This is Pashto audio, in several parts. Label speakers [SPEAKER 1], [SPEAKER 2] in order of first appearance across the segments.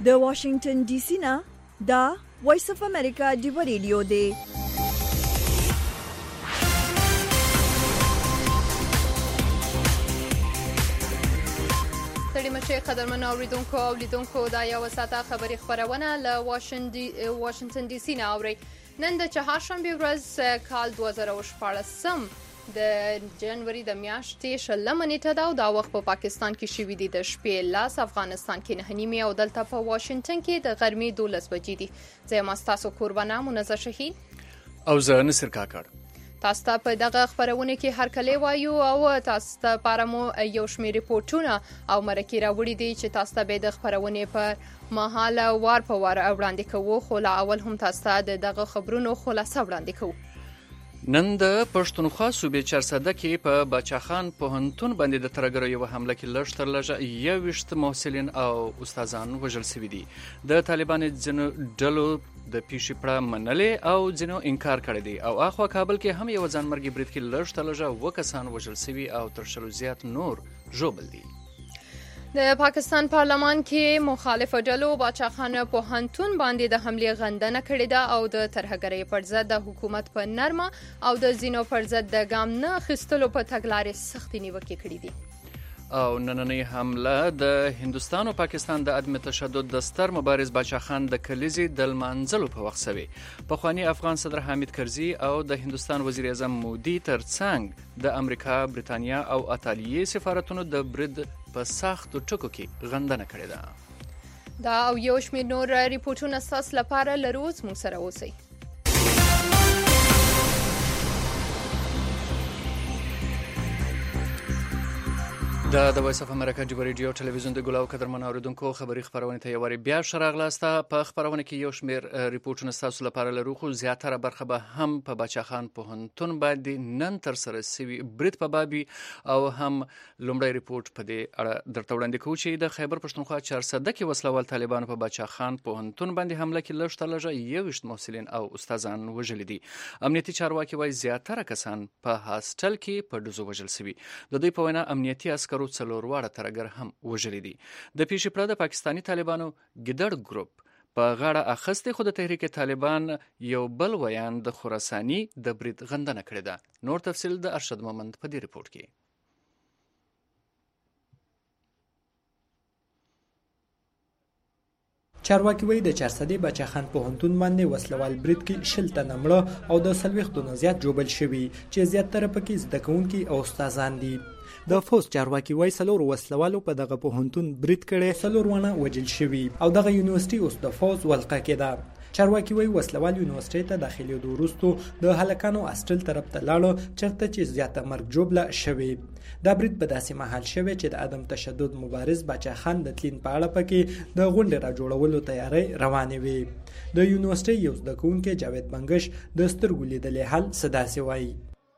[SPEAKER 1] د واشنگټن ډي سي نه دا وایس اف امریکا دی ریډیو دی.
[SPEAKER 2] ستړي مشه قدرمن اوریدونکو او لیدونکو دا یو ساعته خبری خبرونه له واشنگټن ډي سي نه اوري. نن د چهارشنبه ورځ کال 2014 د جنوري د میاشتې شلمه نیټه ده او دا وخت په پاکستان کې شوې دي د شپې لاس، افغانستان کې 9:30 او دلته په واشنگټن کې د غرمې 12 بجې دي. زه یم تاسو قربانه منزه شهید
[SPEAKER 3] او زه نصر کاکړ.
[SPEAKER 2] تاسو ته په دغه خبرونه کې هر کله وایو او تاسو ته پارمو یو شمېر ریپورتونه او مرکې راوړي دي چې تاسو ته به د خبرونه پر مهال وار په وار وړاندې کوو، خو لا اول هم تاسو ته دغه خبرونو خلاصه وړاندې کوو.
[SPEAKER 3] نن د پښتونخوا صوبې چارسده کې په باچاخان پوهنتون باندې د ترګرو یو حمله کې لږ تر لږه 21 محصلین او استادان وژل شوي دي. د طالبانو ځینو ډلو د پیښې پړه منلې او ځینو انکار کړی دی او اخوا کابل کې هم یو ځانمرګي برید کې لږ تر لږه 2 کسان وژل شوي او تر 100 زیات نور ژوبل دي.
[SPEAKER 2] د پاکستان پارلمان کې مخالف ډلو باچاخان پوهنتون باندې د حملې غندنه کړې ده او د ترهګرۍ پر ضد د حکومت په نرمه او د ځینو پر ضد د ګام نه اخیستلو په تګلارې سختې نیوکې کړې دي.
[SPEAKER 3] او نننۍ حمله د هندوستان او پاکستان د عدم تشدد د ستر مبارز باچاخان د کلیزې د لمانځلو په وخت شوی. پخوانی افغان صدر حامد کرزي او د هندوستان وزیر اعظم مودي ترڅنګ د امریکا، برېټانیا او ایتالیا سفارتونو د برید په سختو ټکو کې غندنه کړې ده.
[SPEAKER 2] دا او یو شمېر نور ریپورتونه ستاسو لپاره لرو، موږ سره اوسئ.
[SPEAKER 3] د وایس اف امریکا دی ریډیو ټلویزیون د ګلاو قدرمن اوریدونکو خبری خبرونه ته یو بیا شراغلاسته. په خبرونه کې یو شمیر ریپورتونه تاسو لپاره لرو، خو زیاتره برخه به هم په باچاخان پوهنتون باندې نن تر سره سوي برید په بابي او هم لومړی ریپورت په دې اړه درته وړاندې کوو چې د خیبر پښتونخوا چارسده کې وسلوال طالبانو په باچاخان پوهنتون باندې حمله کې لږ تر لږه 21 محصلین او استادان وژل دي. امنیتي چارواکي وايي زیاتره کسان په هاستل کې په ډزو وژل شوي. د دوی په وینا امنیتي عسکر څلور واړه ترګر هم وژلي دي. د پیښې پرته د پاکستاني طالبانو ګیدړ ګروپ په غاړه اخیستې، خو د تحریک طالبان یو بل ویان د خراساني د برید غندنه کړې ده. نور تفصیل د ارشد مومند په دې ریپورت کې.
[SPEAKER 4] چارواکي وایي د چارسدې باچاخان پوهنتون باندې وسلوال برید کې 60 تنه مړه او د 40 نه زیات جوبل شوي چې زیاتره پکې زده کوونکي او استادان دي. د فوز چارواکي وایي 4 وسلوالو په دغه پوهنتون برید کړي، 4 ونه وژل شوي او دغه یونیورسيټي اوس د فوز ولقه کې ده. چارواکي وایي وسلوال یونیورسيټي ته داخلي وروسته د هلکانو هاستل طرف ته لاړو چرته چې زیاته مرګ جوړه شوي. دا برید په داسې مهال شوی چې د عدم تشدد مبارز باچاخان د تلین په اړه پکې د غونډې را جوړولو تیاری روانې وي. د یونیورسيټي یو زده کوونکی جاوید بنگش د سترګو لیدلې حل صداسي وایي.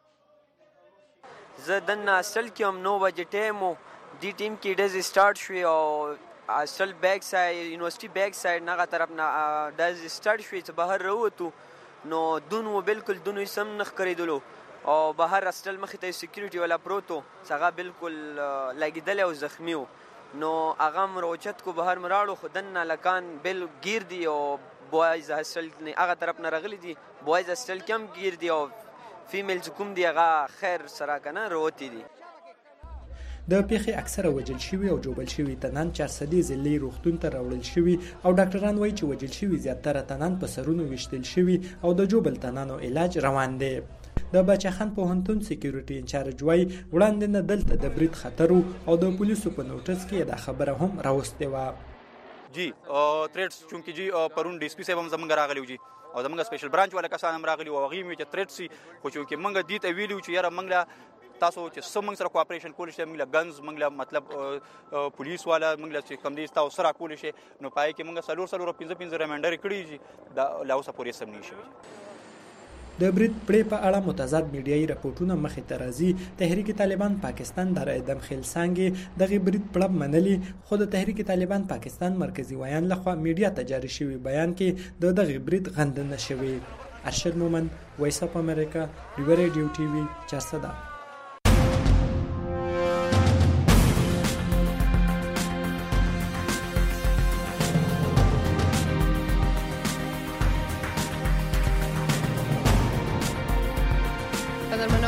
[SPEAKER 5] زه دننه اصل کې هم 9 بجې ټایم و دی ټیم کې ډز سټارټ شوې او اصل بیک سایډ یونیورسيټي بیک سایډ نغه طرف نه ډز سټارټ شوې چې بهر راووتو نو دونو بالکل دونو سم نخ کړیدلو او بهر اصل مخې ته سکیورټي ولا پروتو څنګه بالکل لګیدل او زخمی و نو هغه مروچت کو بهر مراړو خو دننه لکان بل گیر دی او بوایز اصل نه هغه طرف نه رغلی دي، بوایز اصل کم گیر دی او فیمیلز کوم دی هغه خیر سره کنه وروتي دي.
[SPEAKER 4] د پیښې اکثره وژل شوي او جوبل شوي تنان چارسدې ضلعي روغتون ته راوړل شوي او ډاکټران وایي چې وژل شوي زیاتره تنان په سرونو ویشتل شوي او د جوبل تنانو علاج روان دی. د باچاخان پوهنتون سکیورټي انچارج وایي وړاندې نه دلته د برید خطر او د پولیسو په نوټس کې دا خبره هم راوستې وه.
[SPEAKER 6] جی تھریټس چونکه جی پرون ډي اس پي صاحب هم زمونږ راغلی جی او زمونږ سپیشل برانچ والا کسان هم راغلي او هغوی مې چې تھریټ سي خو چونکې موږ دې ته ویلي چې یاره موږ تاسو چې څه موږ سره کوآپریشن کولی شئ، موږ له ګنز موږ مطلب پولیس والا موږ له چې کوم دي تاسو سره کولی شئ نو پای کې موږ 4 ریمایندر کړي چې دا لا اوسه پورې سم نه شوي.
[SPEAKER 4] د برید پړې په اړه متضاد میډیایي راپورټونه مخې ته راځي. تحریک طالبان پاکستان د ادم خیل څانګې دغه برید پړه منلي، خو د تحریک طالبان پاکستان مرکزی ویان لخوا میډیا ته جاری شوی بیان کې دغه برید غندنه شوی. ارشد مومند، وایس اف امریکا، ریډیو ټي وي، چارسده.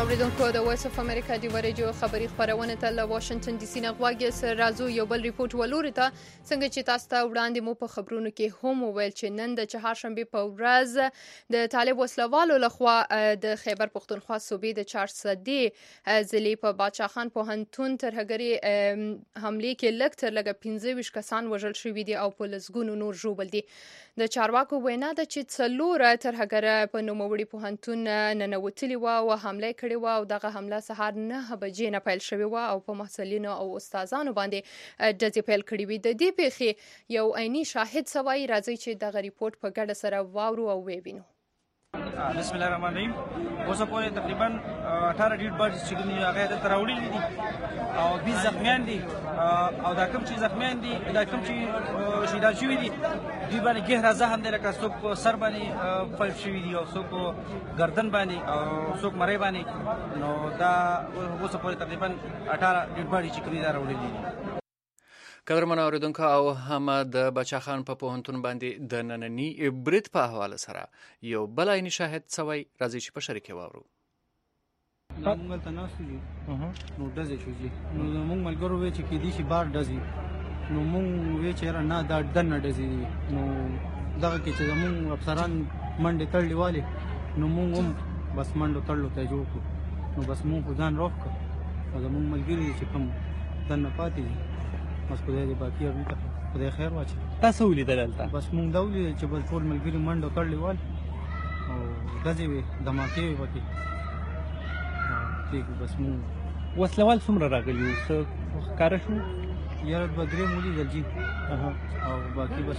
[SPEAKER 2] اوریدونکو د وایس اف امریکا دی ورجو خبری خبرونه ته له واشنگټن ډي سي نه غواګي سره راځو یو بل ریپورت ولوري ته څنګه چې تاسو ته وړاندې مو په خبرونو کې هم ویل چې نن د چهارشنبه په ورځ د طالب وسلوالو لخوا د خیبر پختونخوا صوبې د 400 ضلع په باچا خان پوهنتون ترهګری حمله کې لږ تر لږه 15 کسان وژل شوي دي او په لسګونو نور ژوبل دي د چارواکو وینا ده چې څلور ترهګر په نوموړي پوهنتون ننوتلي و او حمله کړې و او دغه حمله سهار 9 بجې نه پیل شوې و او په محصلینو او استادانو باندې ډزې پیل کړې وې. د دې پیښې یو عیني شاهد سوای راځي چې دغه ریپورت په ګډه سره واورو او وینو.
[SPEAKER 7] بسم الله الرحمن الرحیم. اوسه پورې تقریبا 18 ډیډ باډیز چې کوم هغه د تراوړي دي او 20 زخمیان دي او دا کوم چې زخمیان دي دا کوم چې شهیدان شوي دي دوی باندې ګهرا زخم دی لکه څوک سر باندې فلپ شوي دي او څوک گردن باندې او څوک مری باندې نو دا اوسه پورې تقریبا 18 ډیډ باډیز چې کوم دا راوړي دي.
[SPEAKER 3] قدرمن اوریدونکو او هم د بچا خان په پوهنتون باندې د نننی برید په حواله سره یو بل عیني شاهد سوی راځي چې په شریک واورو.
[SPEAKER 7] موږ ته ناسو دي نو ډزې شو دي نو موږ ملګرو وی چې کې دي چې بار ډزې نو موږ وی چې را نه دا دنه ډزې نو دغه کې چې موږ افسران منډه تړلې والي نو موږ هم بس منډه تړلو ته جوړ کړو نو بس موږ ځان روک کړ او موږ ملګری چې کوم دنه پاتې بس خدای دې باقي هغه ته خدای خیر واچي.
[SPEAKER 8] تاسو ولیدل دلته؟
[SPEAKER 7] بس مونږ دا ولیدل چې بل ټول ملګري منډه کړلې وال او ډزې وې دماکې وې پکې ټیک بس مونږ
[SPEAKER 8] وسلوال څومره راغلي وو څه ښکاره شو؟
[SPEAKER 7] یاره دوه درې مو لیدل جي او باقي بس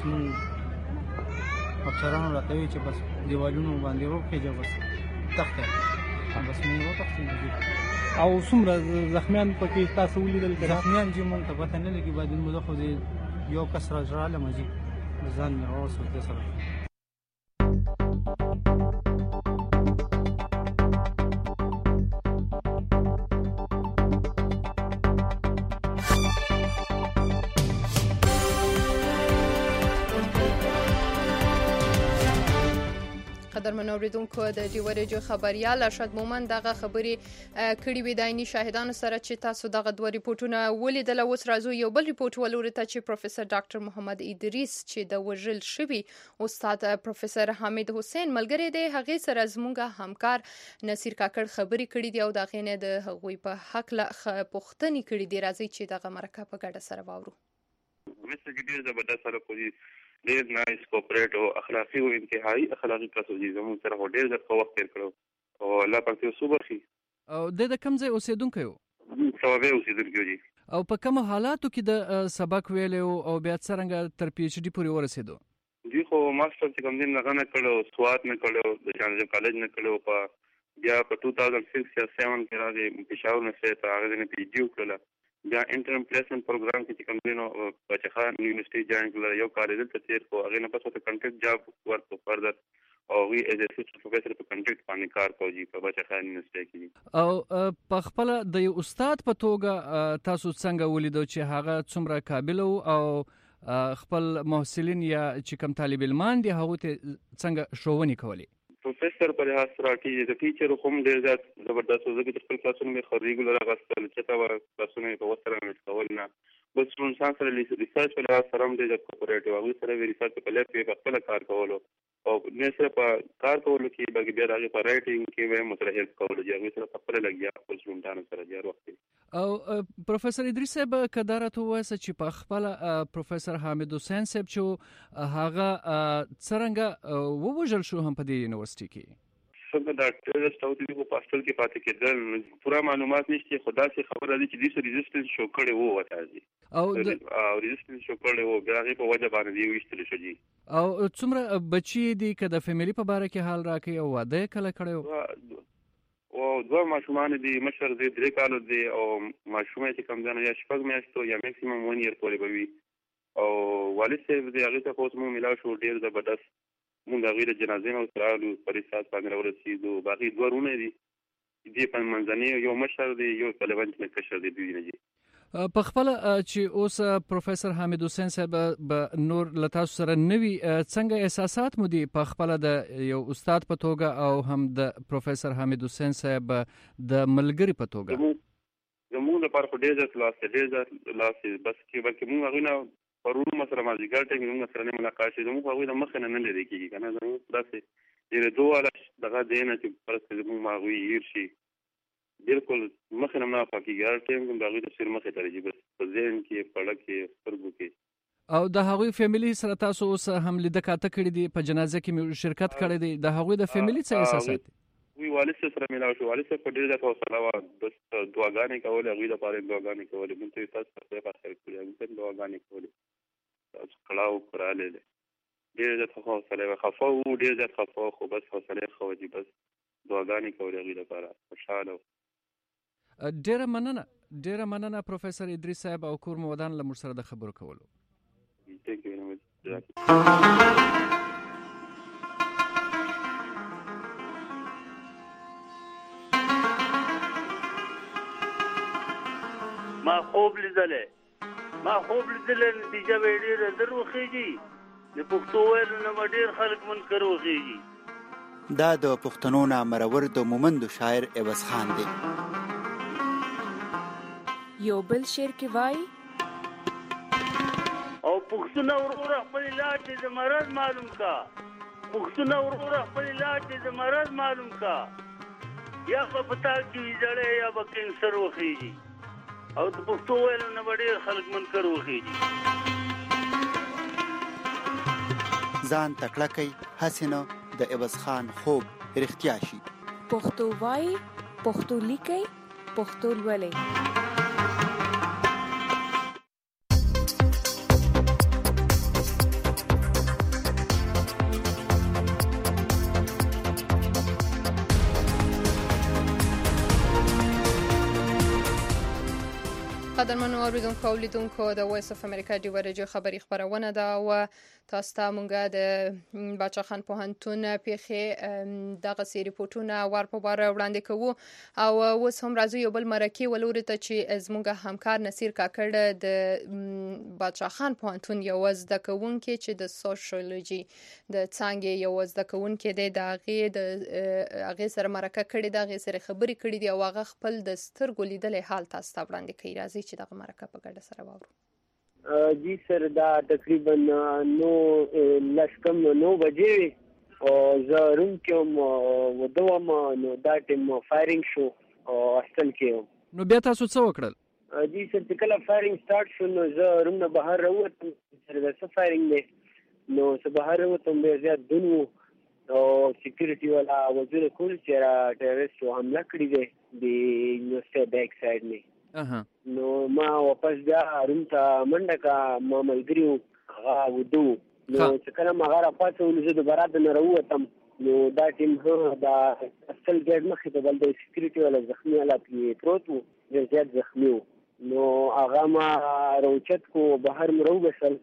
[SPEAKER 7] مونږ افسرانو راته وویل چې بس دیوالونو باندې وخېږه بس تخته بس مونږ وتښتېدو.
[SPEAKER 8] او څومره زخمیان پکې تاسو ولیدل؟
[SPEAKER 7] زخمیان چې مونږ ته پته نه لګي باید موږ خو یو کس راځاله مجي ځان مې راوسو د سره.
[SPEAKER 2] قدرمن اوریدونکو د ډیوريجو خبريال ارشد مومن دغه خبري کړي وي د عیني شاهدانو سره چې تاسو دغه دوه ریپورتونه ولیدل. اوس راځو یو بل ریپورت ولوري ته چې پروفیسور ډاکټر محمد ادریس چې د وژل شوی استاد پروفیسور حمید حسین ملګری دی هغه سره زموږه همکار نصیر کاکړ خبري کړي دی او دا غینه د هغوی په حق له پوښتنې کړي دی. راځي چې دغه مرکه په ګډه سره واورو.
[SPEAKER 9] مثل ډیر زبردست سره کوي ډیر نایس کوپریټ او اخلاقی او انتهایی اخلاقی کسو دي زموږ سره ډیر ځکه وخت تیر کړو او الله پاک یې صبرخي.
[SPEAKER 3] او د کوم ځای اوسیدونکو یو؟
[SPEAKER 9] سوابه اوسیدونکو دي.
[SPEAKER 3] او په کوم حالاتو کې د سبق ویلو او بیا څنګه تر پی ایچ ډي پورې ورسېدو؟
[SPEAKER 9] دی خو ماستر چې کوم دین نه کړو سواد نه کړو د جانجو کالج نه کړو په بیا په 2006 یا 7 کې راغی پېښور نه سره هغه نه پی ایچ ډي وکړه بیا انټرم پلیسمنت پروګرام کې چې کوم دینو بچا خان یونیورسيټي جوائن کړل یو کالج ته تیر کو هغه نه پس ته کنټریکټ جاب ورکو فردر او وی ایز اسسټنټ پروفیسور په کنټریکټ باندې کار کوي په بچا خان یونیورسيټي کې.
[SPEAKER 3] او په خپل د یو استاد په توګه تاسو څنګه ولیدو چې هغه څومره قابل او خپل محصلین یا چې کوم طالب علمان دي هغه ته څنګه شوونی کولی؟
[SPEAKER 9] پروفیسور پر لحاظ سره کې د ټیچر هم ډېر زیات زبردست و ځکه چې خپل کلاسونه مې خو ریګولر غوښتل چې تا به کلاسونه په وخت سره مې کول نه بس انسان سره ریسرچ په لحاظ سره هم ډېر کوپریټیو هغوی سره مې ریسرچ په لیب کې په خپله کار کولو او نه سره په کار کولو کې بلکې بیا د هغې په رایټینګ کې به یې سره هیلپ کولو چې هغوی سره په خپله لګیا خپل سټوډنټانو سره ډېر وخت.
[SPEAKER 3] او پروفیسور ادریس صاحب که دا راته ووایاست چې په خپله پروفیسور حامد حسین صاحب چې هغه څرنګه ووژل شو هم په دې یونیورسيټي کې؟
[SPEAKER 9] څنګه دا ټیرریسټ او د پاستل کې پاتې کېدل پورا معلومات نشته خدا سي خبره دي چې د ریزिस्टنس شو کړي وو وتا دي او ریزिस्टنس شو کړي وو بیا په وجه باندې دی وشتل شو دي.
[SPEAKER 3] او څومره بچي دي که د فیملی په باره کې حال راکې او واده کله کړو؟
[SPEAKER 9] او دوه ماشومان دي مشر دي 3 کال دي او ماشومه چې کم ځنه یا شپږ میاشتو یا میکسیمم 1 year پورې بوي او والد صاحب دې هغه ته اوس مو ملاو شو ډیر زبردست مونږ غیر جنازې نو سره پریسات باندې ورسېدو باقي دوه رونه دي دې په منځنۍ یو مشر دی یو طالبان چې کشر دی دوی نه دي.
[SPEAKER 3] په خپل چې اوس پروفیسور حامد حسین صاحب به نور لتاسو سره نوي څنګه احساسات مو دي په خپل د یو استاد په توګه او هم د پروفیسور حامد حسین صاحب د ملګری په توګه؟
[SPEAKER 9] زموږ لپاره په ډېر ځای بس کې بلکې موږ هغوی نه پرون مثلا مازدیګر ټایم موږ سره نه ملاقات شي، زموږ هغوی د مخې نه لرې کېږي که نه، زموږ داسې ډېرېدو والا دغه دی نه چې فرض کړئ زموږ هغوی هیر شي، بالکل مخې نه نه پاکېږي. هر ټایم کوم د هغوی تصویر مخې ته راځي، بس په ذهن کې، پړه کې، سترګو کې.
[SPEAKER 3] او د هغوی فیملی سره تاسو اوس هم لیده کاته کړي دي، په جنازه کې شرکت کړی دی، د هغوی د فیملی څه احساسات دي؟
[SPEAKER 9] وی والد صاحب سره ملاو شو، والد صاحب په ډېر زیاته حوصله وه، بس دعاګانې کولې، هغوی دپاره یې دعاګانې کولې. موږ ته یې تاسو ته خدای پاک خیر کړي، هغوی ته دعاګانې کولې. تاسو کړاو کړالی دی، ډېر زیات حوصله وه، خفه وو، ډېر زیات خفه وو، خو بس حوصله یې ښه وه چې بس دعاګانې کولې هغوی دپاره، خوشحاله وو.
[SPEAKER 3] ډېره مننه پروفیسور ادریس صاحب او کور مو ودان له موږ سره د خبرو کولو.
[SPEAKER 10] ما خوب لیدلی نتیجه به یې ډېره ژر وخېږي، د پښتو ویلو نه به ډېر خلک منکر وخېږي.
[SPEAKER 11] دا د پښتنو نامرور د مومندو شاعر عوض خان دی.
[SPEAKER 12] یو بل شعر کې وایي
[SPEAKER 10] او پښتونه وروره خپل لاټې د مرض معلوم کا، پښتونه وروره خپل لاټې د مرض معلوم کا، یا به پتا کې زړې یا به کینسر وخېږي، او د پښتو ویلو نه به ډېر خلک منکر وخېږي.
[SPEAKER 11] ځان تکړه کوي هسې نه د عوض خان خوب رښتیا شي.
[SPEAKER 12] پښتو وایي، پښتو لیکي، پښتو لولئ.
[SPEAKER 2] قدرمنو اوریدونکو او لیدونکو د وایس اف امریکا ډیو رادیو خبری خبرونه ده او تاسو ته مونږه د باچا خان پوهنتون پیښې دغه سی ریپورتونه ور په وار وړاندې کوو او اوس هم راځو یو بل مرکه ولوري ته چې زموږ همکار نصیر کاکړ د باچا خان پوهنتون یو زده کوونکی چې د سوشیولوژي د څانګې یو زده کوونکی دی، د هغې سره مرکه کړې ده، هغې سره خبرې کړې دي او هغه خپل د سترګو لیدلی حال تاسو ته وړاندې کوي. راځي چې دغه مرکه په ګډه سره واورو.
[SPEAKER 13] جی سر دا تقریبا 9 بجې او زه روم کې ودوم، نو دا ټیم فایرینګ شو او هاسټل کې.
[SPEAKER 3] نو بیا تاسو څه وکړل؟
[SPEAKER 13] جی سر چې کله فایرینګ سٹارټ شو نو زه روم نه بهر راووتم، سر دا څه فایرینګ دی، نو زه بهر راووتم، ډېر زیات دون وو او سیکورټي والا وزیر کول چې را ټیرریسټو حمله کړې دی د یونیورسټي بیک سایډ نه. نو ما واپس بیا روم ته منډه کا، ما ملګري وو هغه ودو، نو چې کله ما هغه راپاڅولو زه دوباره دننه راووتم، نو دا ټیم دا هاسټل ګیټ مخې ته بل د سیکورټي والا زخمي حالت کې پروت وو، ډېر زیات زخمي وو. نو هغه ما راوچت کو، بهر مې راوبسل،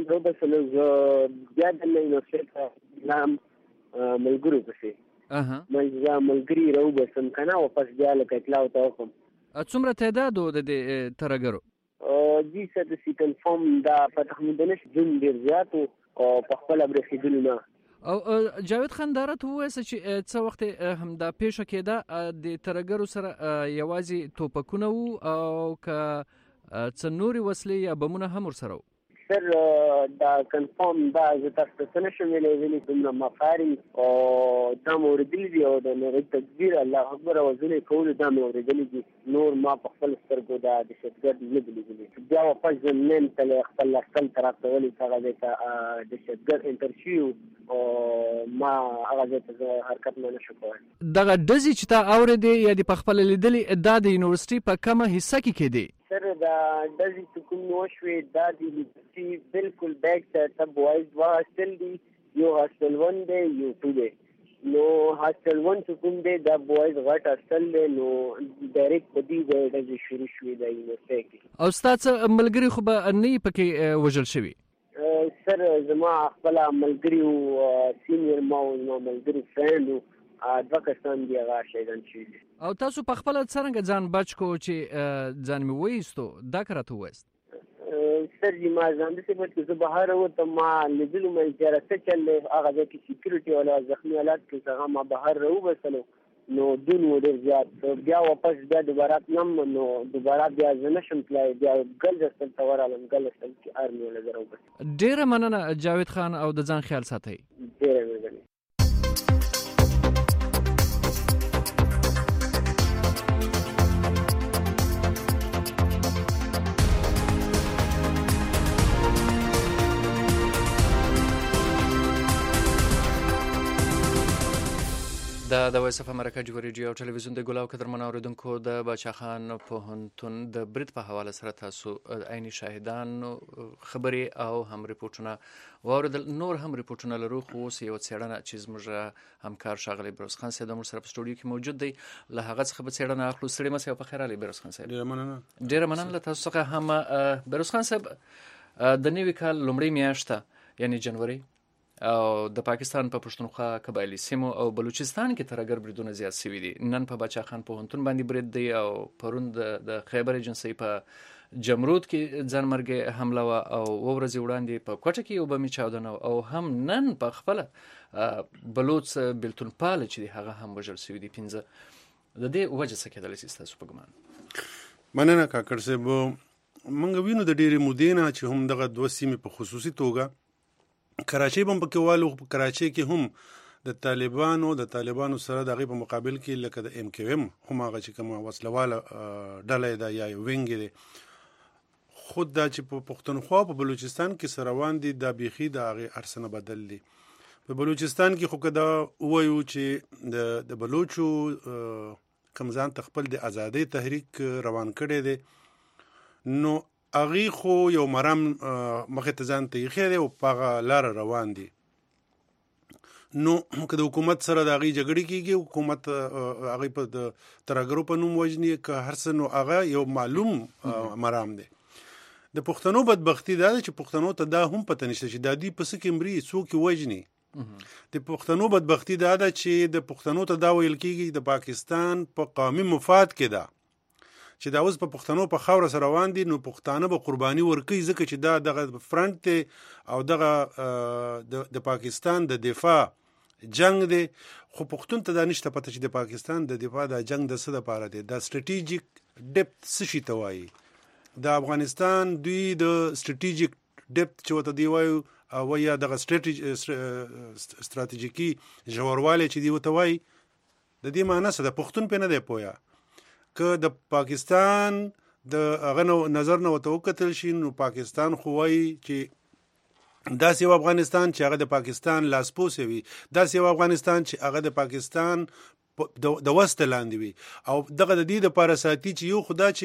[SPEAKER 13] زه بیا دننه یونیورسټي ته لاړم ملګرو پسې، ملګري راوبسم که نه، واپس بیا لکه اطلاع ورته وکړم.
[SPEAKER 3] څومره تعداد و د ترهګرو؟
[SPEAKER 13] جی سر د سی کنفرم دا فتح مندنش جون ډېر زیات و او په خپله برېښېدلو نه.
[SPEAKER 3] او جاوید خان دا راته ووایسه چې څه وخت همدا پیښه کېده، د ترهګرو سره یوازې توپکونه وو او که څه نورې وسلې یا بمونه هم ورسره وو؟
[SPEAKER 13] سر دا کنفرم دا زه تاسو ته څه نشم ویلی، دومره ما فایرینګ او دا مې اورېدلي دي او د نړۍ تکبیر الله اکبر اوازونه یې کولو دا مې اورېدلي دي، نور ما په خپل سترګو دا دهشتګرد نه دي لیدلي. بیا واپس زه مین تلی خپل هاسټل ته راته ولې هغه ځای ته دهشتګرد انټر شوي او ما هغه ځای ته زه حرکت نه شو کولی.
[SPEAKER 3] دغه ډزې چې تا اورېدې یا دې په خپله لیدلې دا د یونیورسټي په کومه حصه کې کېدې؟
[SPEAKER 13] سر دا ډزې چې کوم وشوې دا د یونیورسټي بالکل بیک سایډ ته بوایز دوه هاسټل دي، یو هاسټل 1 دی یو 2 دی. نو هاسټل 1 چې کوم دی دا بوایز غټ هاسټل دی، نو ډایرکټ په دې ځای ډزې شروع شوې د یونیورسټۍ کې.
[SPEAKER 3] او ستا څه ملګري خو به نه یې پکې وژل شوي؟
[SPEAKER 13] سر زما خپله ملګري وو، سینیر ما وو، زما ملګري فرینډ وو، دوه کسان دي هغه شهیدان شوي دي.
[SPEAKER 3] او تاسو په خپله څرنګه ځان بچ کو چې ځان مې وایستو دا که راته ووایست؟
[SPEAKER 13] سر جي ما ځان داسې بچ کړو، زه بهر ووتم، ما لیدلو مې چې یاره څه چل دی هغه ځای کې سیکورټي والا زخمي حالات کې هغه ما بهر راوبسلو نو دون و ډېر زیات. بیا واپس بیا دوباره تلم نو دوباره بیا زه نشم تللی، بیا ګلز هسټل ته ورغلم، ګلز هسټل کې آرمي والا زه راوبسلم.
[SPEAKER 3] ډېره مننه جاوید خان او د ځان خیال ساتئ.
[SPEAKER 13] ډېره مننه.
[SPEAKER 3] د وایس اف امریکا جوړ ریډیو او ټلویزیون د ګلاو قدرمن اوریدونکو د باچا خان پوهنتون د برید په حواله سره تاسو عیني شاهدان خبرې او هم ریپورتونه واوریدل. نور هم ریپورتونه لرو، خو اوس یو څېړنه چې زموږ همکار ښاغلی بروس خان صاحب زموږ سره په سټوډیو کې موجود دی، له هغه څخه به څېړنه اخلو. ستړي مه شئ، په خیر راغلی بروس خان صاحب. ډېره مننه له تاسو څخه هم. بروس خان صاحب، د نوي کال لومړۍ میاشته یعنی جنوري او د پاکستان په پښتونخوا قبایلي سیمو او بلوچستان کې ترهګر بریدونه زیات شوي دي. نن په باچا خان پوهنتون باندې برید دی او پرون د خیبر ایجنسۍ په جمرود کې ځانمرګي حمله وه او ورځې وړاندې په کوټه کې یو بمي چاودنه او هم نن په خپله بلوچ بیلتون پال چې دی هغه هم وژل شوي دي 15. د دې وجه څه کېدلی شي ستاسو په ګمان؟
[SPEAKER 14] مننه کاکړ صاحب. موږ وینو د ډېرې مودې نه چې هم دغه دوه سیمې په خصوصي توګه کراچۍ هم پکې والو. په کراچۍ کې هم د طالبانو سره د هغې په مقابل کې لکه د ایم کیو ایم هم هغه چې کومه وسلواله ډله ده یا یو وینګ دی، خود دا چې په پښتونخوا په بلوچستان کې سره روان دي دا بیخي د هغې هر څه نه بدل دي. په بلوچستان کې خو که دا ووایو چې د بلوچو کوم ځان ته خپل د ازادۍ تحریک روان کړی دی نو هغې خو یو مرام مخې ته ځان ته ایښی دی او په هغه لاره روان دي. نو که د حکومت سره د هغې جګړې کېږي، حکومت هغې په د ترهګرو په نوم وژني که هر څه، نو هغه یو معلوم مرام دی. د پښتنو بدبختي دا ده چې پښتنو ته دا هم پته نشته چې دا دوی په څه کې مري، څوک یې وژني. د پښتنو بدبختي دا ده چې د پښتنو ته دا ویل کېږي د پاکستان په قومي مفاد کې ده چې دا اوس په پښتنو په خاوره سره روان دي، نو پښتانه به قرباني ورکوي ځکه چې دا دغه فرنټ دی او دغه د پاکستان د دفاع جنگ دی. خو پښتون ته دا نشته پته چې د پاکستان د دفاع دا جنگ د څه دپاره دی. دا سټریټیجیک ډیپت څه شي ته وایي؟ د افغانستان دوی د سټریټیجیک ډیپت چې ورته دی وایو او یا دغه ستراتیژیکي ژوروالی چې دی ورته وایي، د دې معنی څه ده؟ پښتون پرې نه دی پوهه. که د پاکستان د هغه نظر نه ورته وکتل شي نو پاکستان خو وایي چې داسې یو افغانستان چې هغه د پاکستان لاسپوڅی وي، داسې یو افغانستان چې هغه د پاکستان د وسته لاندې وي. او دغه د دې دپاره ساتي چې یو خو دا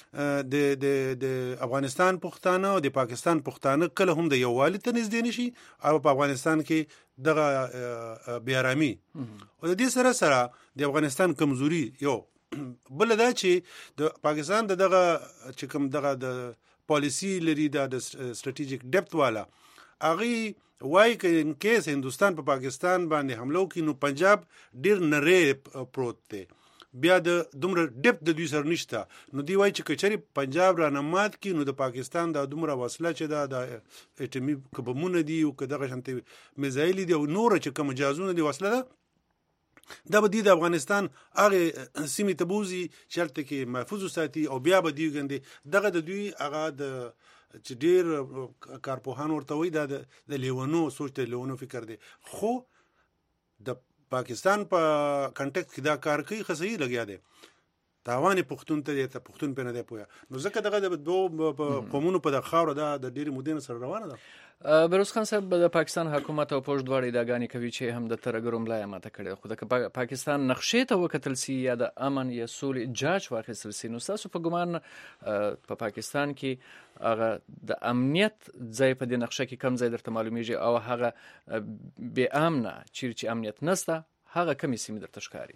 [SPEAKER 14] چې د افغانستان پښتانه او د پاکستان پښتانه کله هم د یووالي ته نږدې نه شي او په افغانستان کې دغه بېارامي. او د دې سره سره د افغانستان کمزوري یو بل دا چې د پاکستان دغه چې کوم دغه د پالیسی لري د سټریټیجیک ډیپت والا، هغې وایي که ان کیس هندوستان په پاکستان باندې حمله وکړي نو پنجاب ډېر نری پروت دی، بیا د دومره ډیپت د دوی سره نشته. نو دوی وایي چې که چېرې پنجاب رانه مات کړي نو د پاکستان دا دومره وسله چې دا د اټمي که بمونه دي او که دغه شانتې میزایلې دي او نوره چې کوم جهازونه دي وسله ده، دا به دوی د افغانستان هغې سیمې ته بوځي چې هلته کې محفوظ وساتي او بیا به دوی ګندې دغه د دوی هغه د چې ډېر کارپوهان ورته وایي دا د لیونو سوچ د لیونو فکر دی. خو د پاکستان په کنټکس کې دا کار کوي، ښه صحیح لګیا دی. تاوان یې پښتون ته دی، ته پښتون پرې نه دی پوهه. نو ځکه دغه د دوو قومونو په دغه خاوره دا د ډېرې مودې نه سره روانه ده.
[SPEAKER 3] بروس خان صاحب، د پاکستان حکومت او پوځ دواړه ادعاګانې کوي چې هم د ترهګرو ملا یې ماته کړې. خو د پاکستان نقشې ته وکتل سي یا د امن یا سولې جاج واخیستل سي، نو ستاسو په ګمان په پاکستان کې هغه د امنیت ځای په دې نقشه کې کم ځای درته معلومیږي او هغه بې امنه چیرې چې امنیت نسته هغه کمې سیمې درته ښکاري؟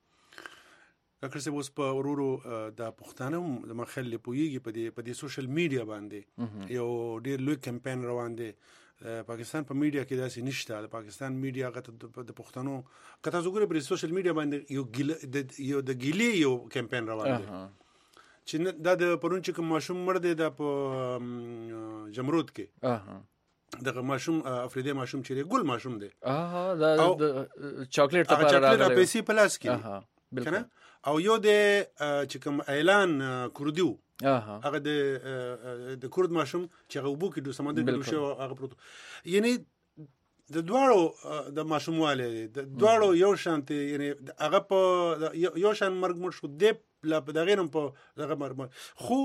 [SPEAKER 14] کاکړ صاحب، اوس په ورورو د پښتانه هم زما خیال پوهېږي په دې سوشل میډیا باندې یو ډېر لوی کمپین روان دی پاکستان په میډیا کې داسې نشته. د پاکستان میډیا هغه د پښتنو که تاسو ګورئ پر سوشل میډیا باندې یو د ګیلې یو کمپاین روان دی چې دا د پرون چې کوم ماشوم مړ دی دا په جمرود کې دغه ماشوم افریدي ماشوم چې ګل ماشوم دی
[SPEAKER 3] دا چاکلیټ لپاره راغلی
[SPEAKER 14] پیسې پلاس کې کنه او یو د چې کوم اعلان کوردیو هغه د کورد ماشوم چې هغه وبو کې د سمندر د شو هغه پروت یعنی د دواړو د ماشومواله د دواړو یو شانتي یعنی هغه په یو شان مرګ مر شو دی لا په دغه نم په دغه مرګ خو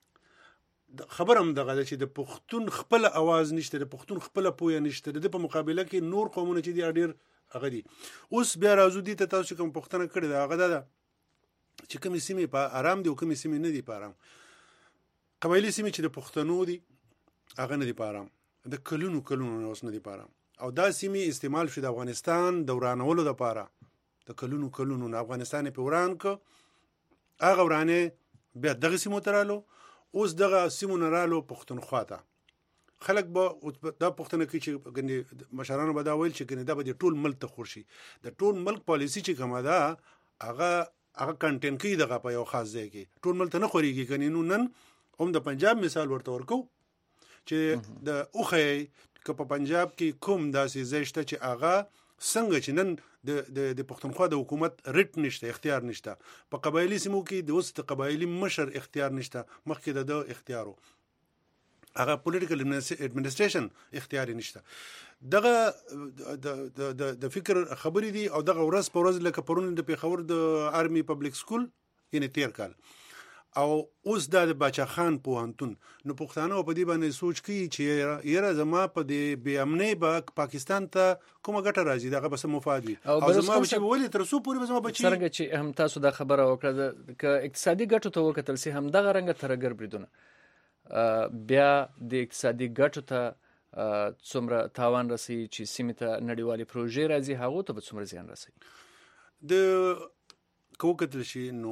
[SPEAKER 14] خبرم دغه چې د پښتون خپل आवाज نشته د پښتون خپل پوهه نشته د په مقابله کې نور قومونه چې دی ډیر هغه دي. اوس بیا راځو دي ته تاسو کوم پښتنه کړی دا هغه ده چې کومې سیمې په آرام دي او کومې سیمې نه دي په آرام. قبایلی سیمې چې د پښتنو دي هغه نه دي په آرام د کلونو اوس نه دي په آرام او دا سیمې استعمال شو د افغانستان د ورانولو لپاره د کلونو افغانستان په وران کو هغه ورانه بیا دغه سیمو ترالو اوس دغه سیمو نرالو پښتونخوا ته خلک به دا پښتنه کې چې ګنې مشرانو به دا ویل چې ګنې دا به د ټول ملک ته خورشي د ټول ملک پالیسی چې کومه ده هغه کنټین کې دغه په یو خاص ځای کې ټول ملک ته نه خوريږي کني نو نن هم د پنجاب مثال ورته ورکو چې د اوخه په پنجاب کې کوم داسې ځای شته چې هغه څنګه چې نن د پښتونخوا د حکومت ریټ نشته اختیار نشته په قبایلی سیمو کې د اوس د قبایلی مشر اختیار نشته مخکې د اختیارو هغه پولیټیکل اډمنسټریشن اختیار نشته دغه د فکر خبرې دي او دغه ورځ په ورځ لکه پرون د پیښور د آرمي پبلک سکول یعنی 13 کال او اوس د باچا خان پوهنتون نو پښتانه په دې باندې سوچ کوي چې یره زما په دې بې امنۍ به پاکستان ته کومه ګټه راځي دغه بس مفاد وي او زما چې ولې تر څو پورې زما بچي
[SPEAKER 3] څنګه چې هم تاسو دا خبره وکړه ک اقتصادي ګټو ته وکتل سي هم دغه رنګ ترګر بریدونه بیا د اقتصادي ګټو ته څومره تاوان رسي چې سیمه ته نړیوالي پروژې راځي هغه ته څومره زیان رسي
[SPEAKER 14] د کوکتل شي نو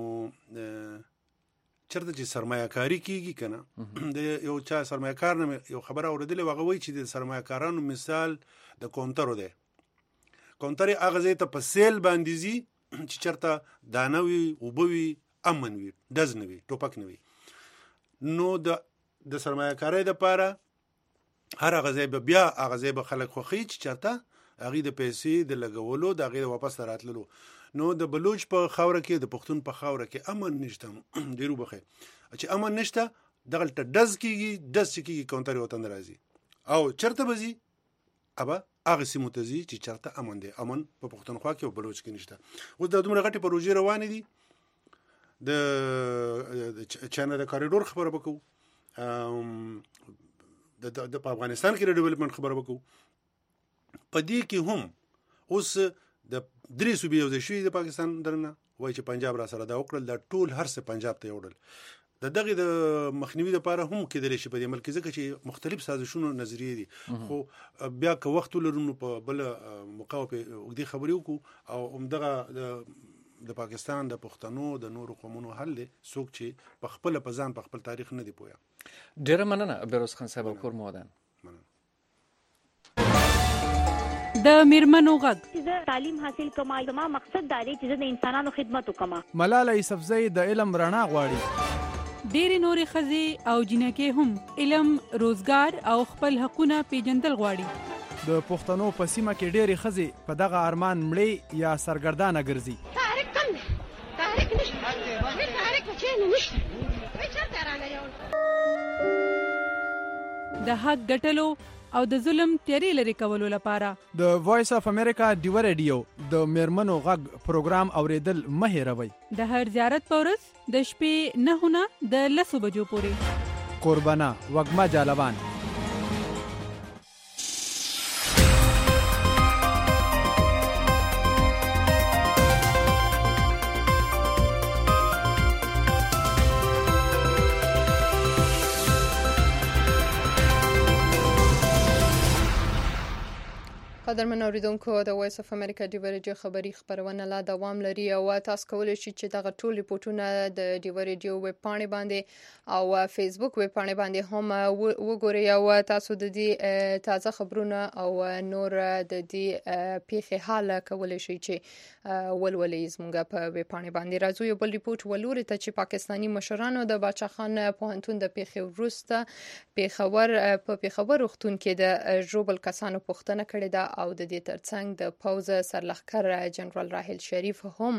[SPEAKER 14] چرته چې سرمایه‌کاری کیږي کنه د یو چا سرمایه‌کار نه یو خبره اوریدلې واغه وای چې د سرمایه‌کارانو مثال د کونترو ده کونتر هغه ځای ته په سیل باندې زی چې چرته دانوي وبوي امن وي دزنوي ټوپک نوي نو د سرمایه‌کارۍ د پاره هر هغه ځای به بیا هغه ځای به خلک خوخي چې چرته هغه د پیسې د لګولو د هغه واپس راتللو نو د بلوچ په خاوره کې د پښتون په خاوره کې امن نشته ډیرو بخې چې امن نشته دغه ته دز کیږي کونتر وطن راځي او چرته بزي ابا هغه سیمو ته زی چې چرته امن دی امن په پښتونخوا کې او بلوچ کې نشته اوس د دومره غټي پروژې روان دي د چانه د کاریډور خبره وکړو د افغانستان کې د ډیولپمنٹ خبره وکړو په دې کې هم اوس د درې صوبې یو ځای شوي د پاکستان درنه وای چې پنجاب را سره دا وکړل د ټول هر څه پنجاب ته وړل دغه د مخنیوي لپاره هم کېدلی شي په دې ملک ځکه چې مختلف سازشونو نظریې دي خو بیا که وخت ولرو په بل موقع په دې خبرې وکړو او همدغه د پاکستان د پښتنو د نورو قومونو حل دي څوک چې په خپل پزان په خپل تاریخ نه دی پوهه.
[SPEAKER 3] ډیره مننه بیروز خان صاحب کور مودان.
[SPEAKER 15] د میرمنو غږ
[SPEAKER 16] تعلیم حاصل کما زما مقصد دا دی چې د انسانانو خدمت وکما.
[SPEAKER 17] ملاله یوسفزۍ د علم رڼا غواړي.
[SPEAKER 15] ډېرې نورې ښځې او جنکې هم علم روزګار او خپل حقونه پیژندل غواړي.
[SPEAKER 17] د پښتنو په سیمه کې ډېرې ښځې په دغه ارمان مړې یا سرګردانه ګرځي.
[SPEAKER 15] د حق ګټلو او د ظلم تیری لري کولو لپاره
[SPEAKER 17] د وایس اف امریکا ډیو ریډیو د میرمنو غږ پروګرام اوریدل مه هېروئ.
[SPEAKER 15] د هر زیارت په ورځ د شپې 9 نه د 10 بجو پورې.
[SPEAKER 17] قربانه وږمه جالبان.
[SPEAKER 2] قدرمن اوریدونکو د وایس اف امریکا ډیو ریډیو خبری خبرونه لا دوام لري او تاسو کولی شئ چې دغه ټول ریپورتونه د ډیو ریډیو ویب پاڼې باندې او فیسبوک ویب پاڼې باندې هم وګورئ او تاسو د دې تازه خبرونه او نور د دې پیښې حال کولی شئ چې ولولئ زموږ په ویب پاڼې باندې. راځو یو بل ریپورت ولوري ته چې پاکستانی مشرانو د باچا خان پوهنتون د پیښې وروسته پیښور روغتون کې د ژوبل کسانو پوښتنه کړې ده او د دې ترڅنګ د پوز سرلښکر جنرال راحل شریف هم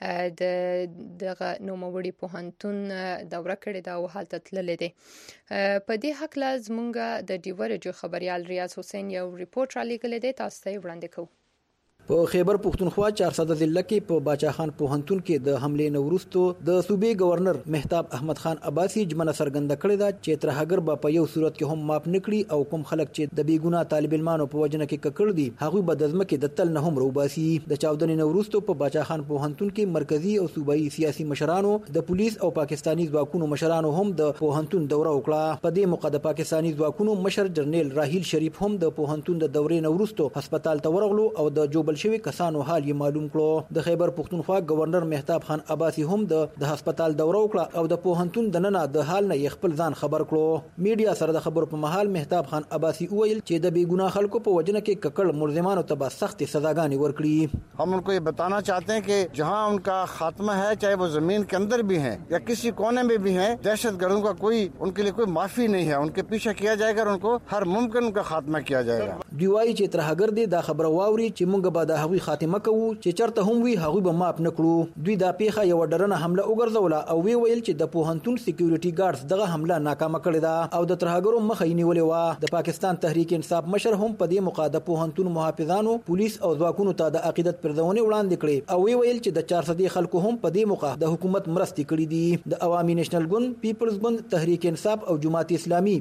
[SPEAKER 2] دغه نوموړي پوهنتون دوره کړې ده او هلته تللی دی. په دې هکله زموږ د ډیو ریډیو خبريال ریاض حسین یو ریپورت را لیږلی دی، تاسو ته وړاندې کوو.
[SPEAKER 18] په خیبر پختونخوا 400 ضلع کې په باچا خان پوهنتون کې د حملې نورستو د صوبې گورنر مهتاب احمد خان عباسی جمنه سرګند کړی دا چې ترهګر په یو صورت کې هم ماپ نکړي او کوم خلک چې د بیګونه طالب علمانو په وجنه کې ککړ دي هغه به د ځمکې د تل نه هم روباسي. د چاودنې نورستو په باچا خان پوهنتون کې مرکزی او صوبایي سیاسي مشرانو د پولیس او پاکستانی ځواکونو مشرانو هم د پوهنتون دوره وکړه. په دې موقع د پاکستانی ځواکونو مشر جنرال راحیل شریف هم د پوهنتون د دورې نورستو هسپتال ته ورغلو او د جوبل شوی کسانو حال یې معلوم کړو. د خیبر پختونخوا گورنر مهتاب خان عباسی هم د هسپتال دوره وکړه او د پوهنتون د ننه د حال نه خپل ځان خبر کړو. میډیا سره د خبرو په محل مهتاب خان عباسی وویل چې د بیګناه خلکو په وجنه کې ککړ ملزمانو ته به سخت سزاګانې ورکړي.
[SPEAKER 19] हम उनको ये बताना चाहते हैं कि जहां उनका खात्मा है, चाहे वो जमीन के अंदर भी है या किसी कोने में भी है, दहशतगर्दों का कोई उनके लिए कोई माफी नहीं है. उनके पीछे किया जाएगा और उनको हर मुमकिन उनका खात्मा किया जाएगा.
[SPEAKER 18] دیوای چې ترهګر دي دا خبره واوري چې موږ به د هغوی خاتمه کوو چې چرته هم وي هغوی به ماپ نکړو. دوی دا پیښه یو ډرنه حمله وګرځوله او وی ویل چې د پوهنتون سکیورټي ګارډز دغه حمله ناکامه کړې ده او د ترهګرو مخه یې نیولې و. د پاکستان تحریک انصاف مشر هم په دې موقع د پوهنتون محافظانو پولیس او ځواکونو ته د عقیدت پردونې وړاندې کړې او وی ویل چې د 400 خلکو هم په دې موقع د حکومت مرستې کړې دي. د عوامي نېشنل ګوند، پیپلز ګوند، تحریک انصاف او جماعت اسلامي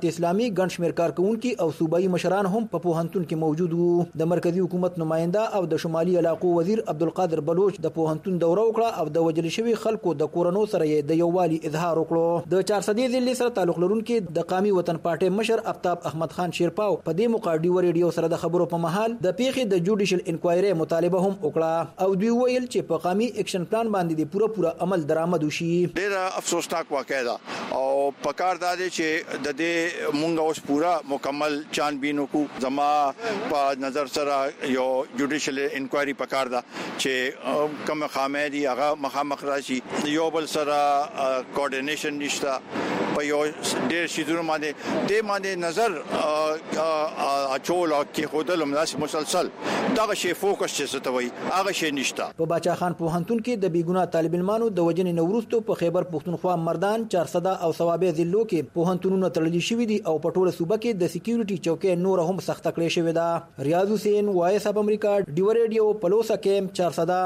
[SPEAKER 18] ګڼ شمېر کارکونکي او صوبایي مشران هم په پوهنتون کې موجود وو. د مرکزی حکومت نماینده او د شمالي علاقو وزیر عبدالقادر بلوچ د پوهنتون دوره وکړه او د وجل شوی خلکو د کورونو سره د یووالي اظهار وکړو. د 400 ضلع سره تعلق لرونکي د قومي وطن پارټي مشر افتاب احمد خان شیرپاو په دې موقع ډیو ریډیو سره د خبرو په محل د پیښې د جوډیشل انکوایري مطالبه هم وکړه او دوی ویل چې په قومي اکشن پلان باندې د پوره عمل درآمد وشي.
[SPEAKER 20] ډیر افسوسناک واقعه ده او پکار دا دی چې د دې مونږ اوس پورا مکمل چانبین وکړو. زما په نظر سره یو جوډیشل انکوایري پکار ده چې کوم خامې دي هغه مخامخ راشي. یو بل سره کوارډینیشن نشته په یو ډېر شیدونو باندې نظر اچول او کې خودل ملاس مسلسل دغه شی فوکس چې ستوي هغه شی نشته.
[SPEAKER 18] په باچا خان پوهنتون کې د بیګناه طالب علمانو د وجنې نورستو په خیبر پختونخوا مردان 400 او ثوابه ضلعو کې پوهنتونونه تړلي شوي دي او په ټوله صوبه کې د سکیورټي چوکۍ نور هم سخت کړې شوې ده. ریاض حسین، وایس اف امریکا، ډیو ریډیو، پلوسا کیم 400.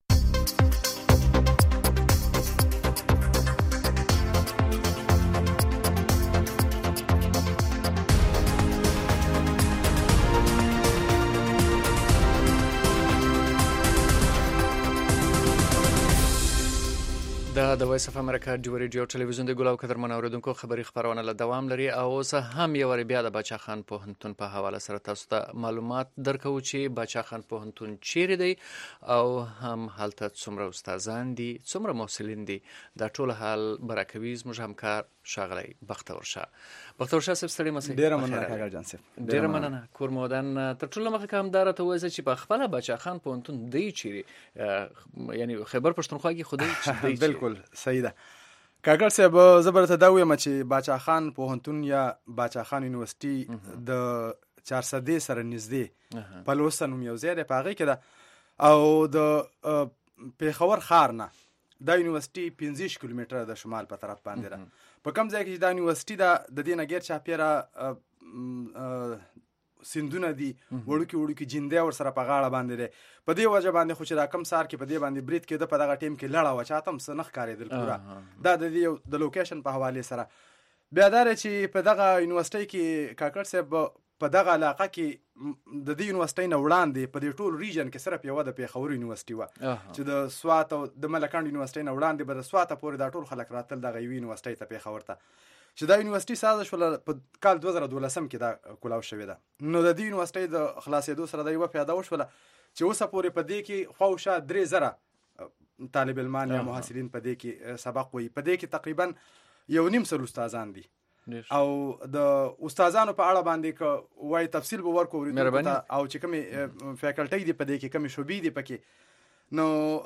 [SPEAKER 3] د وایس اف امریکا ډیو ریډیو ټلویزیون د ګلاو قدرمن اوریدونکو خبری خبرونه له دوام لري او اوس هم یو ور بیا د باچا خان پوهنتون په حواله سره تاسو ته معلومات درکو چې باچا خان پوهنتون چیرې دی او هم حالت څومره استادان دي، څومره محصلین دي. دا ټول حال برکوي زموږ همکار شاغلی بختور شاه صاحب ستړي مسئ.
[SPEAKER 21] ډیر مننه کاغذ جان صاحب.
[SPEAKER 3] ډیر مننه کورمودن. تر ټولو مخکې هم داره ته وایي چې په خپل باچا خان پوهنتون دی چیرې یعنی خیبر پښتونخوا کې خودی
[SPEAKER 21] بالکل صحیح ده. کاغذ صاحب زبرته دا وایم چې باچا خان پوهنتون یا باچا خان یونیورسيټي د 400 سره نږدې په لوسته نوم یو ځای دی په هغه کې ده او د پیښور ښار نه دا یونیورسيټي 15 کیلومتره د شمال په طرف باندې ده. په کوم ځای کې دا یونیورسيټي ده د دې نه غیر چاپیره سندونه دي وړوکی جنده ور سره په غاړه باندې ده. په دې وجه باندې خو چې را کم سار کې په دې باندې برید کې د په دغه ټیم کې لړا و چاتم سنخ کارېدل پورا دا د دې د لوکیشن په حواله سره بیا دا چې په دغه یونیورسيټي کې کاکړ صاحب په دغه علاقه کې د دې یونیورسيټي نه وړاندې په دې ټول ریجن کې صرف یو د پیښور یونیورسيټي و چې د سوات او د ملکانډ یونیورسيټي نه وړاندې به د سوات پورې دا ټول خلک راتل دغه یونیورسيټي ته پیښور ته. چې دا یونیورسيټي ساز شول په کال 2012 کې دا کولاو شوې ده. نو د دې یونیورسيټي د خلاصېدو سره دا یو پیدا وشول چې اوسه پورې په دې کې خواوشا 3000 طالب علمان یا محصلین په دې کې سبق وایي. په دې کې تقریبا 1.5 استادان دي او د استادانو په اړه باندې که وای تفصیل به ورکو او چې کومې فیکلټي دي په دې کې کومې شوبې دي پکې. نو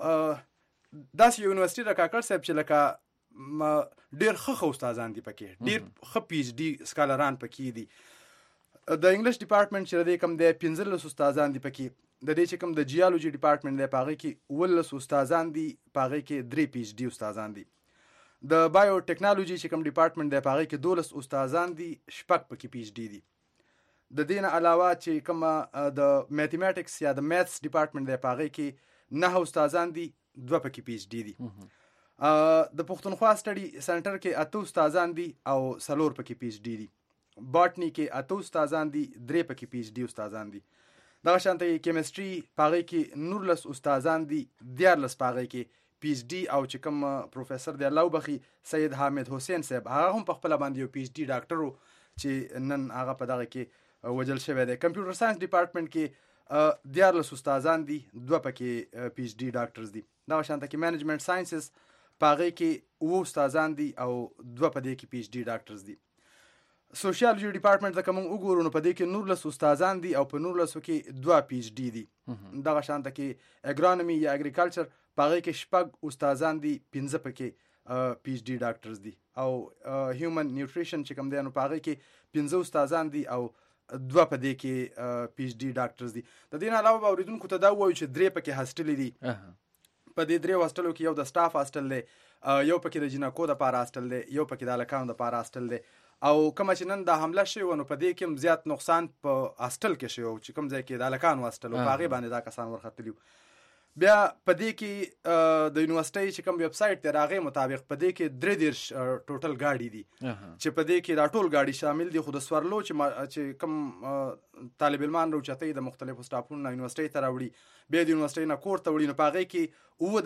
[SPEAKER 21] داسې یونیورسيټي د کاکړ صاحب چې لکه ډېر ښه استادان دي پکې, ډېر ښه پی ایچ ډي سکالران پکې دي. د انګلیش ډپارټمنټ چې دی کوم دی 15 استادان دي پکې. د دې چې کوم د جیالوجي ډپارټمنټ دی په هغې کې 19 استادان دي, په هغې کې 3 پی ایچ ډي استادان دي. د بایو ټیکنالوژي چې کوم ډپارټمنټ دی په هغې کې 12 استادان دي, 6 پکې پی ایچ ډي دي. د دې نه علاوه چې کوم د میتھمیټکس یا د میتھس ډپارټمنټ دی په هغې کې 9 استادان دي, 2 پکې پی ایچ ډي دي. د پښتونخوا سټډي سنټر کې 8 استادان دي او 4 پکې پی ایچ ډي دي. باټني کې 8 استادان دي, 3 پکې پی ایچ ډي استادان دي. دغه شانته کیمستري په هغې کې 19 استادان دي, 14 په هغې کې پی ایچ ډي او چې کوم پروفیسر دی الله وبخي سید حامد حسین صاحب, هغه هم په خپله باندې یو پی ایچ ډي ډاکټر و چې نن هغه په دغه کې وجل شوی دی. کمپیوټر ساینس ډپارټمنټ کې 14 استادان دي, 2 پکې پی ایچ ډي ډاکټرز دي. دغه شانته کې مینجمنټ ساینسز په هغې کې 7 استادان دي او 2 په دې کې پی ایچ ډي ډاکټرز دي. سوشیالوجي ډپارټمنټ ته که موږ وګورو نو په دې کې 19 استادان دي او په 19 کې 2 پی ایچ ډي دي. دغه شانته کې اګرانومي یا اګریکلچر په هغې کې 6 استادان دي, 15 پکې پی ایچ ډي ډاکټرز دي. او هیومن نیوټریشن چې کوم دی نو په هغې کې 15 استادان دي او 2 په دې کې پی ایچ ډي ډاکټرز دي. د دې نه علاوه به اورېدونکو ته دا ووایو چې 3 پکې هاسټلې دي. په دې 3 هاسټلو کې یو د سټاف هاسټل دی, یو پکې د جنکو دپاره هاسټل دی, یو پکې د هلکانو دپاره هاسټل دی. او کومه چې نن دا حمله شوې وه نو په دې کې هم زیات نقصان په هاسټل کې شوی و چې کوم ځای کې د هلکانو هاسټل و, په هغې باندې دا کسان ورختلي وو. بیا په دې کې د یونیورسيټۍ چې کوم ویب سایټ دی د هغې مطابق په دې کې 33 ټوټل ګاډي دي چې په دې کې دا ټول ګاډي شامل دي. خو د سورلو چې کوم طالب علمان راوچتوي د مختلفو سټاپونو نه یونیورسيټۍ ته راوړي, بیا د یونیورسيټۍ نه کور ته وړي, نو په هغې کې 9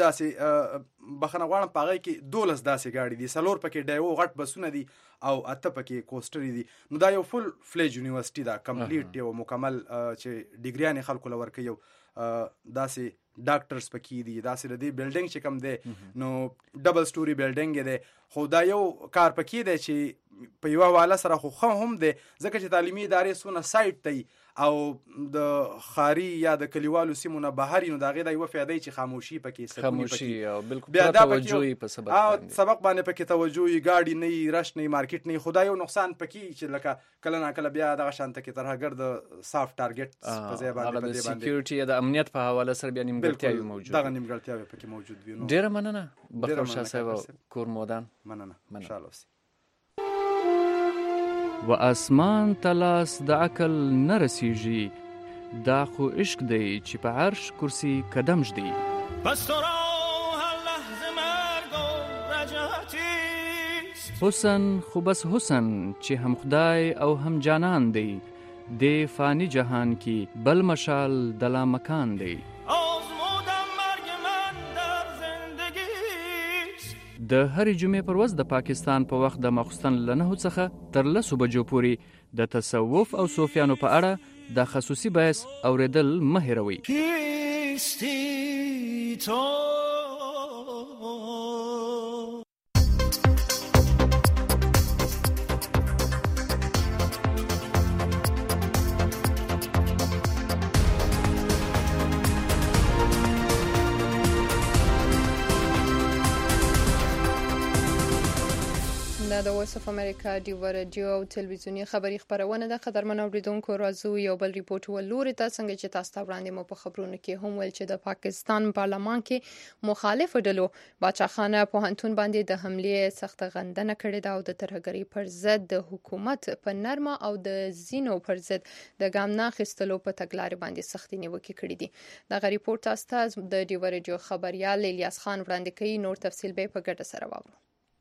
[SPEAKER 21] داسې بخښنه غواړم په هغې کې 12 داسې ګاډي دي, 4 پکې ډایو غټ بسونه دي او 8 پکې کوسټرې دي. نو دا یو فل فلیج یونیورسيټي ده, کمپلیټ یو مکمل چې ډیګریانې خلکو له ورکوي. یو داسې ډاکټرز پکې دي, داسې د دې بلډینګ چې کوم دی نو ډبل سټوري بلډینګ دی. خو دا یو کار پکې دی چې په یوه حواله سره خو هم دی ځکه چې تعلیمي ادارې څونه سایټ ته او د ښاري یا د کلیوالو سیمو نه بهر وي نو د هغې دا یوه فایده چې خاموشي پکې
[SPEAKER 3] خاموشي او بالکل پوره توجه یې په سبق باندې
[SPEAKER 21] سبق باندې پکې توجه وي, ګاډي نه وي, رش نه وي, مارکیټ نه وي. خو دا یو نقصان پکې چې لکه کله نه کله بیا دغه شانته کې ترهګر د سافت ټارګټ په ځای باندې
[SPEAKER 3] د سکیورټي یا د امنیت په حواله سره بیا نیمګړتیاوې موجود
[SPEAKER 21] دغه نیمګړتیاوې پکې موجود وي.
[SPEAKER 3] ډېره مننه بختور شاه صاحب, کور مودان.
[SPEAKER 21] مننه, انشاءالله اوسئ.
[SPEAKER 3] و اسمان تلاس د عقل نه رسیږي, دا خو عشق دی چې په عرش کرسی قدم ږدي.
[SPEAKER 1] پس تو را هر لحظه مرگ و رجعتیست.
[SPEAKER 3] حسن خو بس حسن چې هم خدای او هم جانان دی, دی فانی جهان کی بل مشال دلا مکان دی.
[SPEAKER 1] آزمودم مرگ من در زندگیست.
[SPEAKER 3] د هرې جمعې پر ورځ د پاکستان په وخت د ماخوستن له 9 څخه تر 10 بجو پورې د تصوف او صوفیانو په اړه د خصوصي بحث اوریدل مه هېروئ.
[SPEAKER 1] کیستی تو
[SPEAKER 2] د وایس اف امریکا ډیو رادیو او تلویزیونی خبری خبرونه د قدرمن اوریدونکو راځو یو بل ریپورت ولوري ته څنګه چې تاسو ته وړاندې مو په خبرونو کې هم ویل چې د پاکستان پارلمان کې مخالف ډلو باچاخانه پوهنتون باندې د حملې سخت غندنه کړې ده او د ترهګرۍ پر ضد د حکومت په نرمه او د زینو پر ضد د ګام نه اخیستلو په تګلارې باندې سختي نیوکې کړې دي. دغه ریپورت تاسو ته د ډیو رادیو خبريال الیاس خان وړاندې کوي. نور تفصیل به په ګډه سره واورو.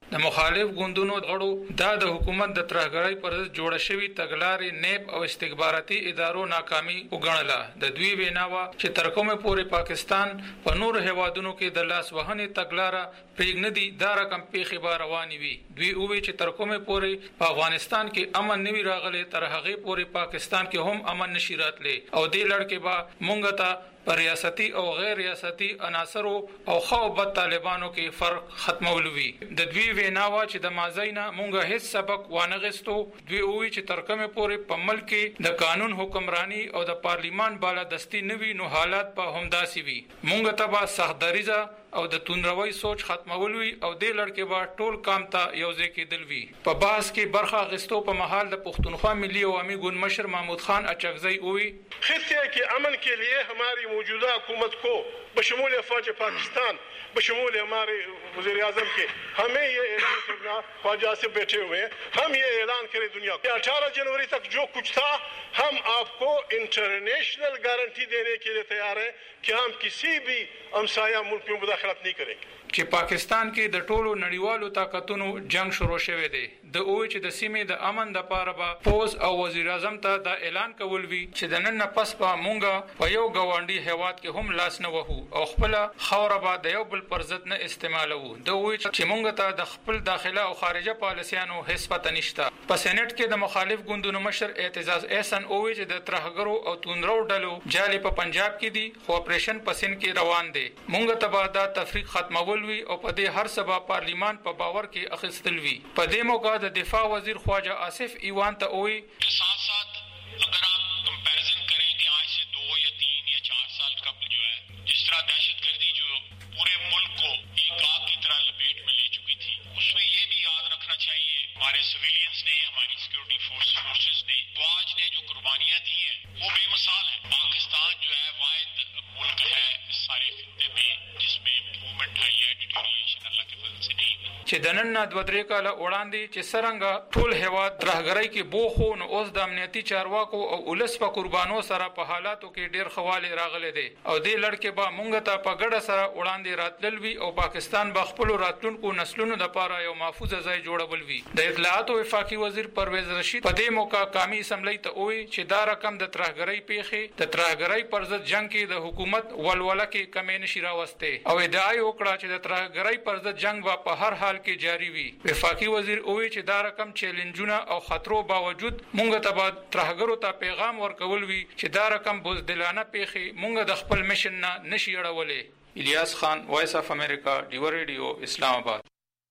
[SPEAKER 5] د مخالف ګوندونو غړو دا د حکومت د ترهګرۍ پر ضد جوړ شوی تګلارې نیب او استخباراتي ادارو ناکامي وګڼله. د دوی ویناوه چې تر کومه پورې پاکستان په نور هیوادونو کې د لاس وهنې تګلارې پرېږدي دا رقم پیښې به روانې وي. دوی وویل چې تر کومه پورې په افغانستان کې امن نوي راغلی تر هغه پورې پاکستان کې هم امن نشي راتلی او دې لړ کې به مونږ ته پر ریاستي او غیر ریاستي عناصرو او خو بد طالبانو کې فرق ختمول وی. د دوی ویناوه چې د مازینا مونږ هیڅ سبق وانغستو. دوی وی چې تر کومه پورې په ملک کې د قانون حکمرانی او د پارلیمان بالادستی نوي نو حالات په همداسي وي. مونږ ته به سختدریزه او د توندروي سوچ ختمول وی او د لړکې با ټول کام ته یوځای کېدل وی. په بحث کې برخه غستو په محل د پښتونخوا ملي عوامي ګوند مشر محمود خان اچکزئی وی
[SPEAKER 22] خطے کے امن کے لیے ہماری موجودہ حکومت کو بشمول افواج پاکستان بشمول ہمارے وزیر اعظم کے ہمیں یہ اعلان کرنا خواجہ سے بیٹھے ہوئے ہیں ہم یہ اعلان کریں دنیا کو 18 जनवरी तक जो कुछ था हम आपको इंटरनेशनल गारंटी देने के लिए तैयार हैं कि हम किसी भी हमसाया मुल्क में मुदाखलत नहीं करेंगे.
[SPEAKER 5] چې پاکستان کې د ټولو نړیوالو طاقتونو جنگ شروع شوه دی. د اوه چې د سیمې د امن د پاره به فوز او وزیر اعظم ته د اعلان کول وی چې د نن پس په مونږه په یو غونډي هیواد کې هم لاس نه وهو او خپل خوره به د یو بل پر ضد نه استعمالو. د اوه چې مونږ ته د خپل داخله او خارجه پالیسیانو هیڅ پته نشته. په سېنات کې د مخالف ګوندونو مشر اعتزاز احسان اوه چې د ترهګرو او توندرو ډلو جالي په پنجاب کې دي خو اپریشن په سند کې روان دي. مونږ ته به دا تفریق ختمول وی او په دې هر سبا پارلیمان په باور کې اخیستل وی. په دې موقع د دفاع وزیر خواجہ آصف ایوان ته وی
[SPEAKER 23] साथ साथ अगर आप कंपैरिजन करें कि आज से 2 या 3 या 4 साल कबल जो है जिस तरह दहशतगर्दी जो पूरे मुल्क को एक आग की तरह लपेट में ले चुकी थी उसमें ये भी याद रखना चाहिए हमारे सिविलियंस ने हमारी सिक्योरिटी फोर्सेस ने आज ने जो कुर्बानियां दी हैं वो बेमिसाल है. पाकिस्तान जो है वाहिद मुल्क है इस सारे खित्ते में जिसमें इम्प्रूवमेंट आई है डिटोरिएशन अल्लाह के फजल से नहीं.
[SPEAKER 5] چې د نن 2-3 کاله وړاندې چې څنګه ټول هواد ترهګرۍ کې بوخو نو اوس د امنیتي چارواکو او ولس په قربانو سره په حالاتو کې ډیر خواله راغلي دي او دې لړکې به مونږ ته په ګډه سره وړاندې راتلل وی او پاکستان به خپل راتلونکو نسلونو لپاره یو محفوظ ځای جوړول وی. د اطلاعات او وفاقي وزیر پرویز رشید په دې موقع قومي اسمبلی ته وی چې دا رقم د ترهګرۍ پیښې د ترهګرۍ پر ضد جنگ کې د حکومت ولوله کې کمی نشي راوسته او ادعا وکړه چې د ترهګرۍ پر ضد جنگ به په هر حال کې جاری وي. وفاقي وزیر اووی چې دا رقم چیلنجونه او خطرو باوجود مونږ ته به ترهګرو ته پیغام ورکول وي چې دا رقم بزدلانه پیښې مونږ د خپل مشن نه نشي اړولې. الیاس خان وایس اف امریکا ډیو ریډیو اسلام آباد.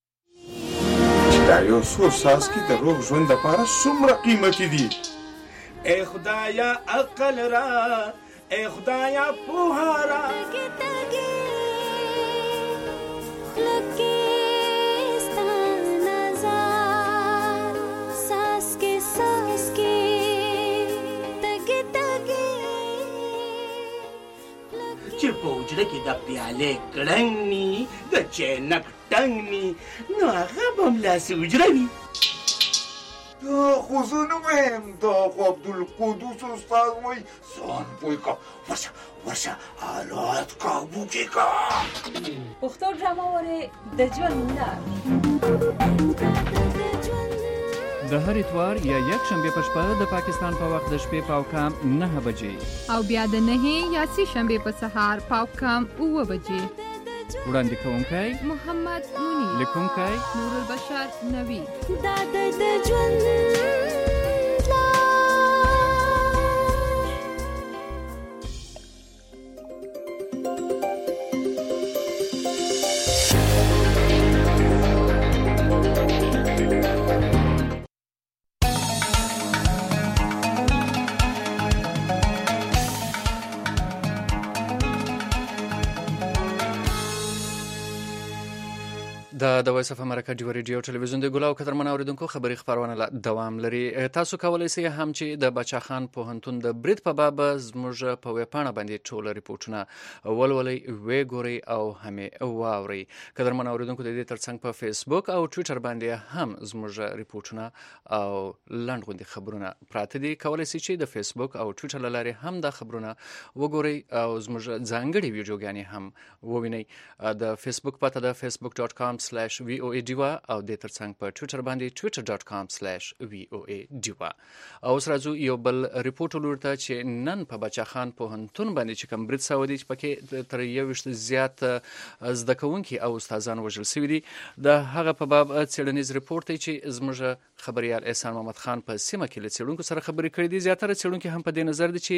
[SPEAKER 24] دا یو څو ساس کې د روغ ژوند لپاره څومره قیمتي دي.
[SPEAKER 1] ای خدایا عقل را ای خدایا پوها را چې په وجره کې د پیالې کړنګ ني د چینک ټنګ ني نو هغه به ملاسې وجره وي.
[SPEAKER 24] دا خو زه نه وایم دا خو عبدالقدوس استاد وایي ځان پوه کړه ورشه حالات قابو کې کړه.
[SPEAKER 25] پښتو ډرامه وارې د ژوند
[SPEAKER 3] د هر اتوار یا یک شنبه په شپه د پاکستان په وخت د شپې پاوکام 9 بجې
[SPEAKER 2] او بیا د 9 یا 10 شنبه په سهار پاوکام 9 بجې.
[SPEAKER 3] وړاندې کوونکی
[SPEAKER 2] محمد منیر،
[SPEAKER 3] لیکونکی
[SPEAKER 2] نور البشر نوی.
[SPEAKER 25] دا د ژوند
[SPEAKER 3] د وایس اف امریکا ډیو ریډیو ټلویزیون د ګلاو قدرمن اوریدونکو خبری خبرونه دوام لري. تاسو کولای شئ هم چې د بچا خان پوهنتون د برید په باب زموږ په ویبپاڼه باندې ټول ریپورتونه ولولئ وګورئ او همې واورئ. قدرمن اوریدونکو د دې ترڅنګ په فیسبوک او ټوئیټر باندې هم زموږ ریپورتونه او لاندغوندي خبرونه پراته دي. کولای شئ چې د فیسبوک او ټوئیټر لاري هم د خبرونه وګورئ او زموږ ځانګړي ویډیوګانې هم ووینئ. د فیسبوک پته د facebook.com/ facebook.com/voa diva او د ترڅنګ په ټوئیټر باندې twitter.com/voa diva. او اوس راځو یو بل ریپورت ولورته چې نن په بچاخان پوهنتون باندې چې کوم برید سوي دي چې پکې تر 21 زیات زده کوونکي او استادان وژل شوي دي. د هغه په باب څېړنیز ریپورت دی چې زموږ خبريال احسان محمد خان په سیمه کې له څېړونکو سره خبرې کړې دي. زیاتره څېړونکي هم په دې نظر دي چې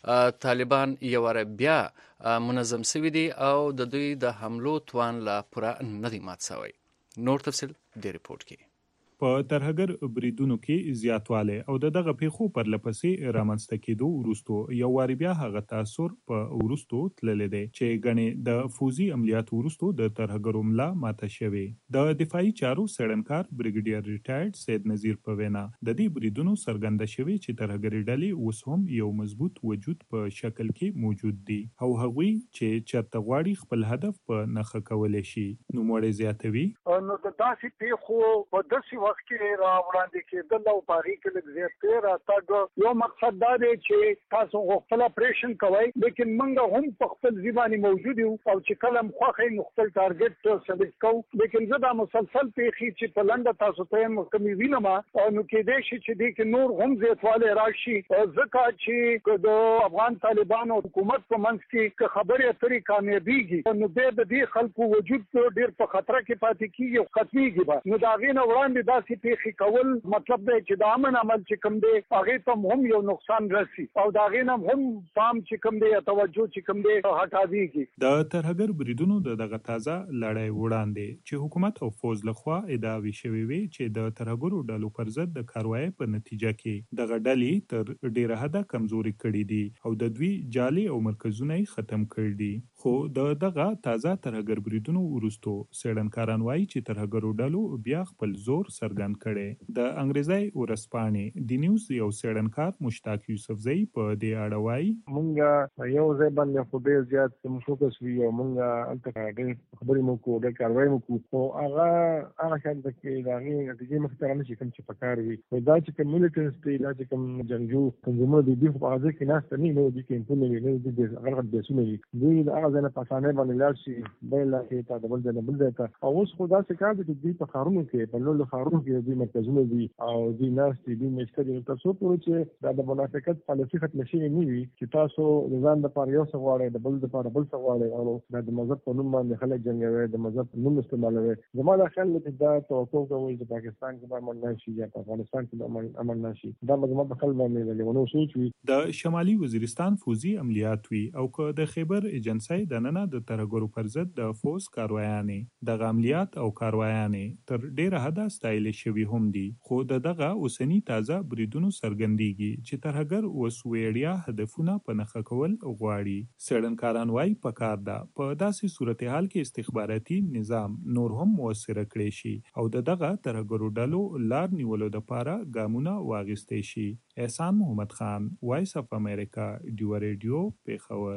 [SPEAKER 3] طالبان یو واره بیا منظم شوي دي او د دوی د حملو توان لا پوره نه دی مات شوی. نور تفصیل د ریپورت کې.
[SPEAKER 4] په ترهګر بریدونو کې زیاتواله او دغه پیښو پر لپسې رامنځته کېدو وروسته یو واری بیا هغه تاثیر په وروسته تللی دی چې غني د فوزي عملیات وروسته د ترهګرو ملا ماته شوی. د دفاعي چارو سړنکار بریګیډیر ریټایرډ سید نذیر په وینا د دې بریدونو څرګنده شوی چې ترهګری ډلې اوس هم یو مضبوط وجود په شکل کې موجود دي او هغوی چې چرته غواړي خپل هدف په نخښه کولای شي. نو مړې زیاتوي
[SPEAKER 6] نو د داسې پیښو په داسې وخت کې را وړاندې کېدل او پاري کې لږ زیات راځي. یو مقصد دا دی چې تاسو خپل اپریشن کوئ لیکن موږ هم په خپل ځباني موجود یو او چې کلم خوخه خپل ټارګټ ثابت کوو. لیکن زه دا مسلسل پیښې چې په لنډه تاسو ته کمی وینم او نو کې دې شي چې دې کې نور هم زیاتواله راشي ځکه چې د افغان طالبانو حکومت په منځ کې خبرې اترې کامیابیږي نو دې خلکو وجود ډېر په خطر کې پاتې کیږي او ختميږي. نو دا غینه وړاندې داسې پیښې کول مطلب دی چې د امن عمل چې کوم دی هغه ته هم یو نقصان رسي او دا غینه هم پام چې کوم دی توجه چې کوم دی هټاویږي.
[SPEAKER 4] د ترهګر بریدونو دغه تازه لړۍ وړاندې چې حکومت او فوز لخوا ادعاوي شوی وي چې د ترهګرو ډلو پر ضد د کاروایی په نتیجه کې دغه ډلې تر ډیره حده کمزوري کړي دي او د دوی جالي او مرکزونه ختم کړي دي. خو دغه تازه ترهګر بریدونو وروسته سړنکاران وایي چې ترهګرو ډلو بیا خپل زور څرګند کړي. د انګریزي ورسپانې د نیوز یو سړنکار مشتاق یوسفزئی په دې اړه وایي
[SPEAKER 6] مونږ یو ځای باندې خو ډېر زیات فوکس وی او مونږ انت ډېر خبرې مو کو د کاروایی مو کو هغه شان د کې دغه نتیجې مختار نه شي کوم چې پکار وي دا چې کوم ملیټنټس دی دا چې کوم جنگجو تنظیمونه دي په هغه کې ناس نه نو دي کې په نوې نه دي هغه د سونه دي دوی هغه ځنه پاسانه باندې لار شي بل کې تا د بل ځنه بل ځای ته او اوس خدا څخه کار دي چې په خارونو کې په نو خارونو کې دي مرکزونه دي او دي ناس دي مشکل تاسو پورې چې دا د منافقت پالیسي ختم شي نه وي چې تاسو ځان د پاره یو څه غواړئ د بل د پاره بل څه غواړئ او د مذهب په نوم باندې خلک جنگوي د مذهب په نوم استعمالوي. زموږ خیال دی دا توقع کوي چې پاکستان کې امن نشي یا افغانستان کې امن نشي دا زموږ په خپل باندې له سوچ وي.
[SPEAKER 4] د شمالي وزیرستان فوزي عملیات وی او که د خیبر ایجنسی د ننه د ترهګرو پر ضد د فوز کاروایانې د عملیات او کاروایانې تر ډیره حده ستایل شوی هم دي خو دغه اوسنی تازه بریدونو څرګندېږي چې ترهګر وسویړیا هدفونه په نخښه کول غواړي. سړنکاران وایي پکار ده په داسې صورتحال کې استخباراتي نظام نور هم موثر کړي شي او دغه ترهګرو ډلو لار نیولو لپاره ګامونه واغستې شي. احسان محمد خان وایس اف امریکا ډیو ریډیو پیښور.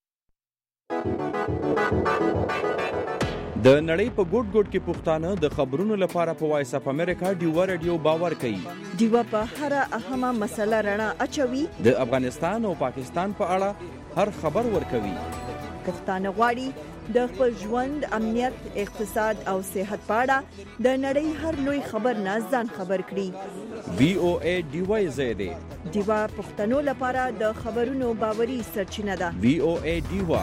[SPEAKER 7] د نړۍ په ګوټ ګوټ کې پښتانه د خبرونو لپاره په وایس اف امریکا ډیو ریډیو باور کوي.
[SPEAKER 8] ډیو په هر اهمه مسله رڼا اچوي.
[SPEAKER 7] د افغانستان او پاکستان په اړه هر خبر ورکوي.
[SPEAKER 8] پښتانه غواړي د خپل ژوند امنیت اقتصاد او صحت په اړه د نړۍ هر لوی خبر نه ځان خبر کړي.
[SPEAKER 7] VOA ډیو زیاده
[SPEAKER 8] ډیو پښتنو لپاره د خبرونو باوري سرچینه ده.
[SPEAKER 7] VOA ډیو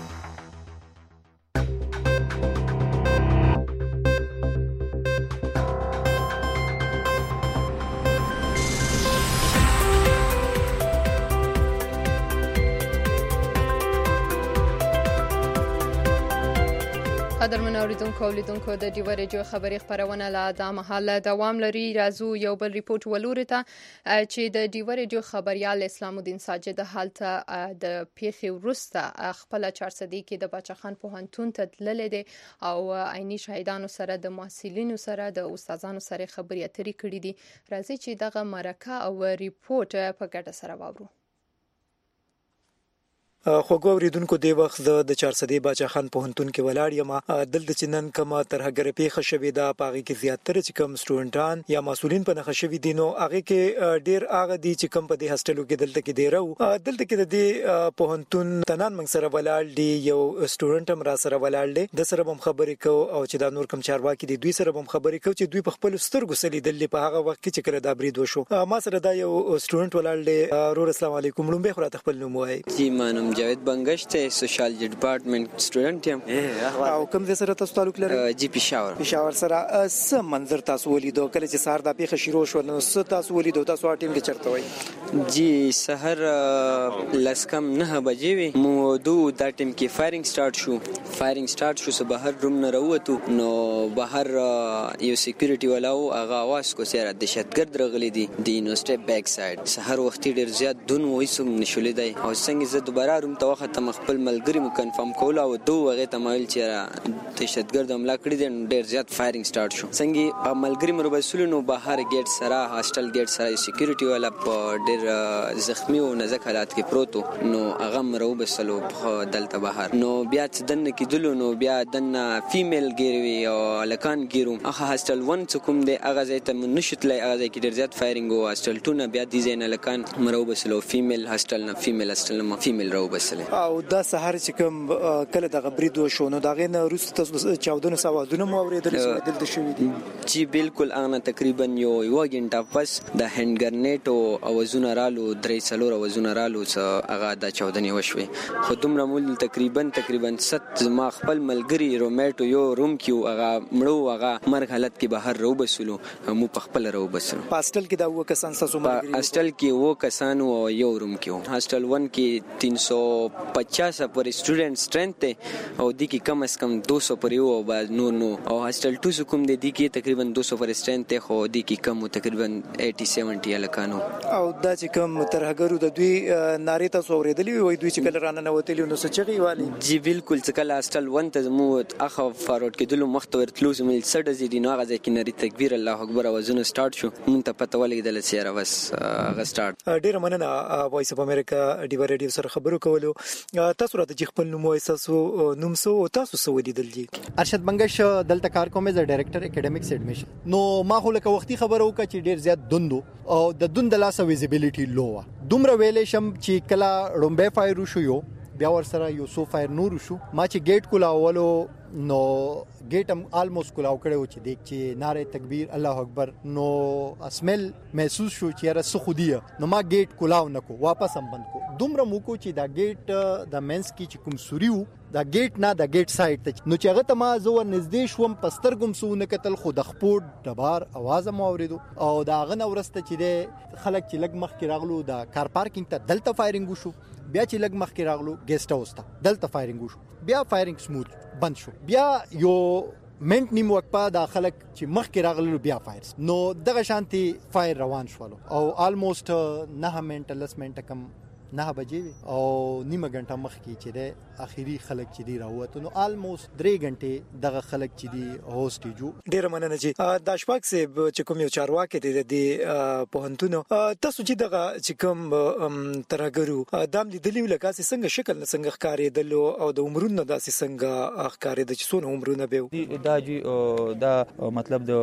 [SPEAKER 2] قدرمن اوریدونکو او لیدونکو د ډیو ریډیو خبري خبرونه لا د مهاله دوام لري. راځو یو بل ریپورت ولوري ته چې د ډیو ریډیو خبريال اسلام الدین ساجد حالت د پیښې وروسته خپل 400 کې د بچخان پوهنتون ته تللی دی او عیني شاهدانو سره د محصلینو سره د استادانو سره خبرې اترې کړې دي. راځي چې دغه مرکه او ریپورت په ګډه سره واورو.
[SPEAKER 9] خوګو اوریدونکو د وخت د 400 باچا خان پوهنتون کې ولاړ یم دلته چې نن کومه ترهګر پیښه شوې ده پاغي کې زیاتره چې کوم سټوډنټان یا مسولین په نخښه شوي دي نو هغه کې ډیر هغه دي چې کوم په دې هاستلو کې دلته کې دی راو دلته کې د دې پوهنتون تنان موږ سره ولاړ دي یو سټوډنټ هم را سره ولاړ دي د سره هم خبرې کو او چې دا نور کوم چارواکي دي دوی سره هم خبرې کو چې دوی په خپل سترګو سلی دلې په هغه وخت کې چې کله دا برید وشو ما سره دا یو سټوډنټ ولاړ دی رور السلام علیکم لومبه خو راته خپل نوم وایي
[SPEAKER 10] جی مانم جاوید بنگشت سوشالجی ډپارټمنټ سټوډنټ یم
[SPEAKER 9] او کوم ځای سره تاسو تعلق لرئ
[SPEAKER 10] جی پېښور
[SPEAKER 9] سره څه منظر تاسو ولیدو کله چې سهار د پیښه شروع شو نو څه تاسو ولیدو تاسو ټیم کې چرته وای
[SPEAKER 10] جی سحر لسکم 9 بجې وي مو دا ټیم کې فایرینګ سٹارټ شو سه بهر روم نه راووتو نو بهر یو سکیورټي ولاو هغه आवाज کو سره دهشتګرد رغلي دي د یونیورسيټي بیک سایډ سحر وخت ډیر زیات دون وایسوم نشولې دی او څنګه زه دوباره روم ته وخت خپل ملګری مو کنفرم کول او دوه هغه تمایل چې دهشتګرد حمله کړی دی ډیر زیات فایرینګ سٹارټ شو څنګه ملګری مو رسول نو بهر گیټ سره هاستل گیټ سره سکیورټي والا په ډیر زخمی او نزک حالات کې پروتو نو هغه مرو بسلو دلته بهر نو بیا دن کې دلو نو بیا دن فیمیل ګیروي او لکان ګیرو هغه هاستل 1 څکوم دی هغه ځای ته نشټلای هغه ځای کې ډیر زیات فایرینګ او هاستل 2 نه بیا د زین لکان مرو بسلو فیمیل هاستل نه فیمیل هاستل نه فیمیل راو بسله
[SPEAKER 9] او دا سحر چې کوم کله د غبرید وشو نو دا غینه روس تاسو 14 سوادونه مو اوریدل چې دلته شوې دي
[SPEAKER 10] جی بالکل هغه تقریبا یو غنټه پس د هند ګرنیټ او اوزونه رالو 3 اوزونه رالو هغه د 14 وشوي خو دومره مول تقریبا 7 ما خپل ملګری رومیټو یو روم کې هغه مړو هغه مرګ حالت کې بهر رو بسلو مو په خپل رو بسلو
[SPEAKER 9] هاستل کې دا و کسان تاسو
[SPEAKER 10] ملګری هاستل کې و کسان او یو روم کې هاستل 1 کې 350 پر سټوډنټ سټرنث او د کې کم از کم 200 پر یو نو او هاستل 2 کوم د کې تقریبا 200 پر سټرنث خو د کې کم تقریبا 80-70 لکانو
[SPEAKER 9] او دا چې کوم ترهګرو د دوی نارې تاسو اوریدلې وي دوی چې کله رانه نوتلی نو څه چغي والی
[SPEAKER 10] جی بالکل چې کله هاستل 1 ته مو اخو فارورډ کې دلو مختور تلوز مل سړ زیدي نو هغه کې نری تکبیر الله اکبر اوازونه سٹارټ شو مونږ ته پته ولګیدل چې را بس هغه سٹارټ
[SPEAKER 9] ډیر مننه وایس اف امریکا ډیو ریډیو سره خبرو کولو تاسو راته چې خپل نوم وایساسو نوم سو تاسو سو ولیدل دي
[SPEAKER 11] ارشد بنگش دلته کار کوم از ډایریکټر اکیډمیکس ایډمیشن نو ما خو لکه وختي خبرو کا چې ډیر زیات دوندو او د دوند لاس ویزیبিলিټي لو دومره ویلې شم چې کلا رومبه فایر شو یو بیا ور سره یو سو فایر نور شو ما چې گیټ کولا اولو نو گیټ هم آلموست کولاو کړو چې دیک چې ناره تکبیر الله اکبر نو اسمل محسوس شو چې را سخودیه نو ما گیټ کولاو نکو واپس هم بند کو دومره مو کو چې دا گیټ د مینس کی چې کوم سوریو دا گیټ نه دا گیټ سایډ ته نو چې هغه ته ما زو نږدې شوم پستر ګم سو نه کتل خو د خپوټ دبار आवाज مو اوریدو او دا غنه ورسته چې د خلک چې لګ مخ کې راغلو دا کار پارکینګ ته دلته فایرینګ شو بیا چې لګ مخ کې راغلو ګیسټ هاوس ته دلته فایرینګ شو بیا فایرینګ سموث بند شو بیا یو منټ نیم وخت بعد خلک چې مخ کې راغلو بیا فایرز نو دغه شانتي فایر روان شول او آلموست 9 منټه لس منټه کم 9 بجې او نیمه غنټه مخ کې چې د اخیری خلک چې دی راوته نو آلموست 3 غنټه دغه خلک چې دی هوسټیجو
[SPEAKER 9] ډیر مننه چې د شپږ سه چې کوم یو چارواکي دی د پوهنتونو تاسو چې دغه چې کوم ترګرو دام لیدلی لکه څنګه شکل نه څنګه ښکارې دلو او د عمرونو داسې څنګه ښکارې د چسون عمرونه به
[SPEAKER 12] دا جی دا مطلب د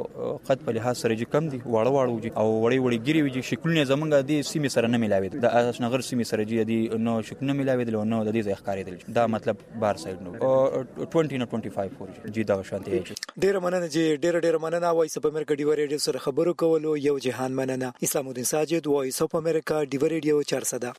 [SPEAKER 12] قد په لحاظ سره چې کم دي واړه او وړي ګيري وي شکلونه زمونږ د سیمه سره نه ملاوي د نغر سیمه سره دی نو شکل نه ملاوي دل نو د دې ځای ښکارې دل دا مطلب بار سایډ نو 20 نه 25 فور جی دا شانتي
[SPEAKER 9] ډیر مننه چې ډیر مننه وایس اف امریکا ډیو ریډیو سره خبرو کولو یو جهان مننه اسلام الدین ساجد وایس اف امریکا ډیو ریډیو 400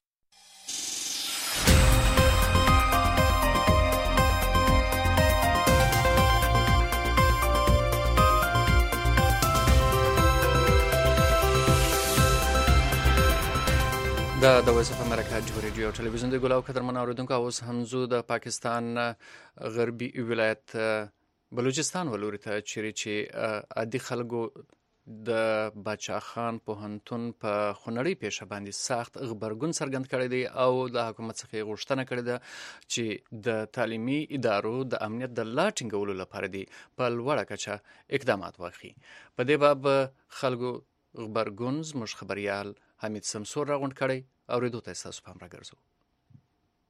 [SPEAKER 3] د وایس اف امریکا ډیو ریډیو ټلویزیون د ګلاو قدرمن اوریدونکو اوس همزو د پاکستان غربي ولایت بلوچستان ولوري ته چې عادي خلکو د باچا خان پوهنتون په خونړی پیښه باندې سخت غبرګون څرګند کړی دی او د حکومت څخه غوښتنه کړې ده چې د تعلیمي ادارو د امنیت د لا ټینګولو لپاره دی په لوړه کچه اقدامات واخلي په دې باب خلکو غبرګون زموږ خبريال حمید سمسور راغونډ کړی اوریدو ته تاسو پام راګرځو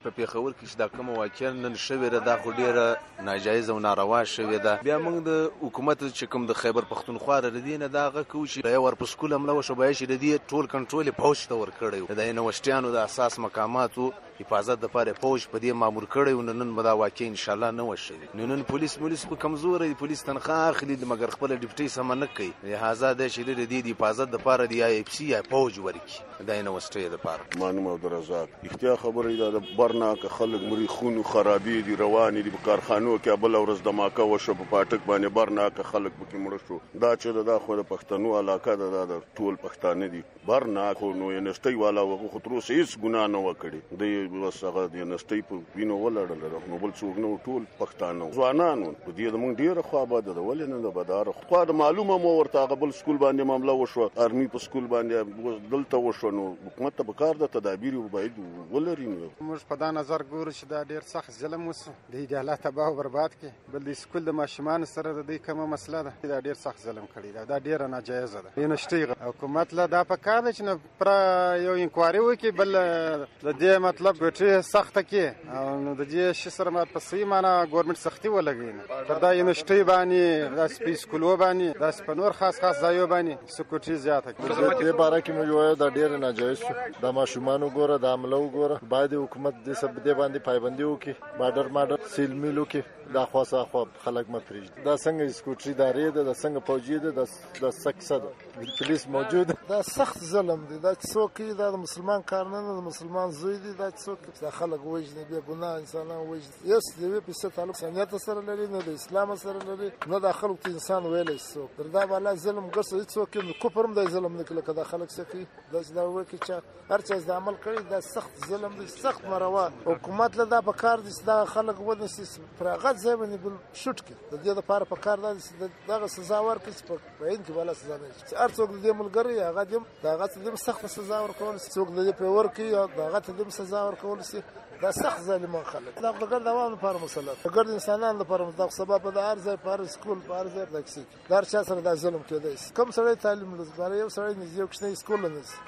[SPEAKER 13] په پیښور کې چې دا کوم واقعیا نن شوې ده دا خو ډیره ناجایز او ناروا شوې ده. بیا موږ د حکومت چې کوم د خیبر پختونخوا ردینه دا غو کو چې یو ور په سکول حمله وشو بیا چې د دې ټول کنټرول فوج ته ور کړی د یونیورسيټانو د اساس مقاماتو حفاظت د پاره فوج په دې مامور کړی نن به دا واقع ان شاء الله نه وشي. نن پولیس خو کمزور دی، پولیس تنخواه اخلي مګر خپل ډیپټي سم نه کوي. لہذا د شری د دې حفاظت د پاره دی اف سی یا فوج ورکی د یونیورسيټي د پاره.
[SPEAKER 14] مانو عبدالرزاق اختیار خبرې دا د برناک خلک مریخونو خرابې دي روان دي په کارخانو کې بل ورځ دماکه وشو په پاټک باندې برناک خلک پکې مړ شو. دا چې دا خو د پښتنو علاقه ده د ټول پښتانه دي. برناک نو یونیورسيټي والا خو تر اوسه هیڅ ګناه نه وکړي. د وسغه د یونیورسيټي په وینو ولړل نو بل څوک نو ټول پښتانه ځوانانو په دې د مونږ ډیره خو آباد ده ولې نه ده بدار خو د معلومه مو ورته غبل سکول باندې معاملې وشو ارمي په سکول باندې دلته وشو نو حکومت ته بکار د تدابیر باید ولري.
[SPEAKER 15] موږ په دا نظر ګورو چې دا ډیر سخت ظلم وسو د ایډیاله تباہ او برباد کې بل د سکول د ماشومان سره د دې کومه مسله ده دا ډیر سخت ظلم کړی دا ډیره ناجایز ده. یونیورسيټي حکومت له دا په کار چې نه پر یو انکوایري وکړي بل د دې مطلب ګټه سخت کې او نو د دې شي سره مات په سي معنا ګورنمنت سختي ولګي پر دا یونیورسيټي باندې دا سپیس کولو باندې دا سپنور خاص ځایو باندې سکوټي زیاته
[SPEAKER 16] دې باره کې مې وایي دا ډیر ناجایز شو. دا ماشومان وګوره دا عمله وګوره باید حکومت دې سب دې باندې پایبندي وکړي. بارډر سیل میلو کې دا خاصه خو خلک مفرج دا څنګه سکوټري داري ده دا څنګه فوجي ده دا سکسه ده پولیس موجود دا سخت ظلم دی. دا څوک دا مسلمان کار نه د مسلمان زوی دی دا څوک دا خلک وایي به ګناه انسانان وایي یس دې په څه تعلق سنت سره لري نه د اسلام سره لري نه د خلک ته انسان ویلې څوک دا بالا ظلم ګرځي څوک نو کوپرم د ظلم نه کله کدا خلک سکی دا وایي چې هر څه د عمل کړي دا سخت ظلم دی سخت مروا. حکومت له دا په کار دي دا خلک ودنسي پرغت ځای باندې بل شوټ کې د دې لپاره په کار دي دغه سزا ورکړي په عین کې ولا سزا نه شي. هر څوک دې ملګری هغه دې دغه دې سخت سزا ورکول څوک دې په ورکړي او دغه دې سزا ورکول شي دا سخت ظالمان خلک دا د دوام لپاره مسلط د انسانانو لپاره د سبب د هر ځای پر سکول پر ځای د کسي دا چا سره د ظلم کېدای کوم سره تعلیم لزبره یو سره نه یو کښنه سکول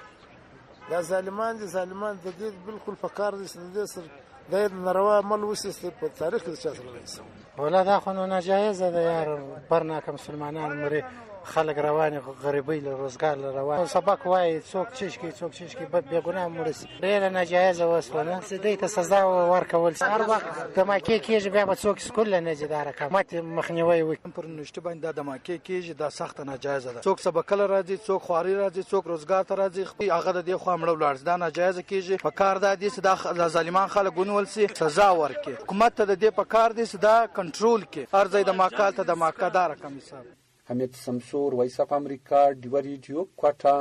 [SPEAKER 16] نه دا ظالمان دي ظالمان د دې بالکل په کار دي د سر د ناروا عمل وسیست په تاریخ کې چا سره نه
[SPEAKER 17] ولا دا خو ناجایز ده یار برناک مسلمانان مری خلک روان غریبۍ له روزګار له روان سبق وای څوک چشکی بد بے ګناه مړس ډېر ناجایز وسونه دې ته سزا ورکول هر وخت د ماکې کېږي بیا به څوک سکول نه جدار حکومت مخنیوي وکړي
[SPEAKER 21] پر نشته باندې د ماکې کېږي دا سخت ناجایز ده. څوک سبق کله راځي څوک خواري راځي څوک روزګار ته راځي هغه د دې خو مړ ولاړ دا ناجایز کېږي په کار د دې د ظالمان خلک ګونول سي سزا ورکړي. حکومت ته د دې په کار دي دا کنټرول کې هر ځای د ماکال ته د ماکدار کم حساب.
[SPEAKER 26] حمید سمسور وایس اف امریکا ډیو ریډیو کوټا.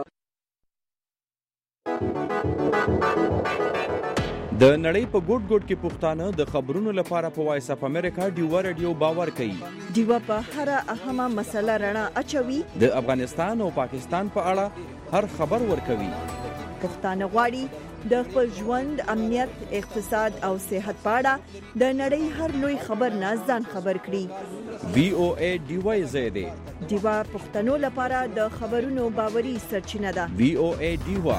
[SPEAKER 7] د نړۍ په ګوټ ګوټ کې پښتانه د خبرونو لپاره په وایس اف امریکا ډیو ریډیو باور کوي.
[SPEAKER 8] ډیو په هر اهمه مسله رڼا اچوي.
[SPEAKER 7] د افغانستان او پاکستان په اړه هر خبر ورکوي.
[SPEAKER 8] پښتانه غواړي د خپل ژوند امنیت اقتصاد او صحت په اړه د نړۍ هر لوی خبر نه ځان خبر کړي.
[SPEAKER 7] VOA ډیو زیاده
[SPEAKER 8] ډیو پښتنو لپاره د خبرونو باوري سرچینه ده.
[SPEAKER 7] VOA ډیو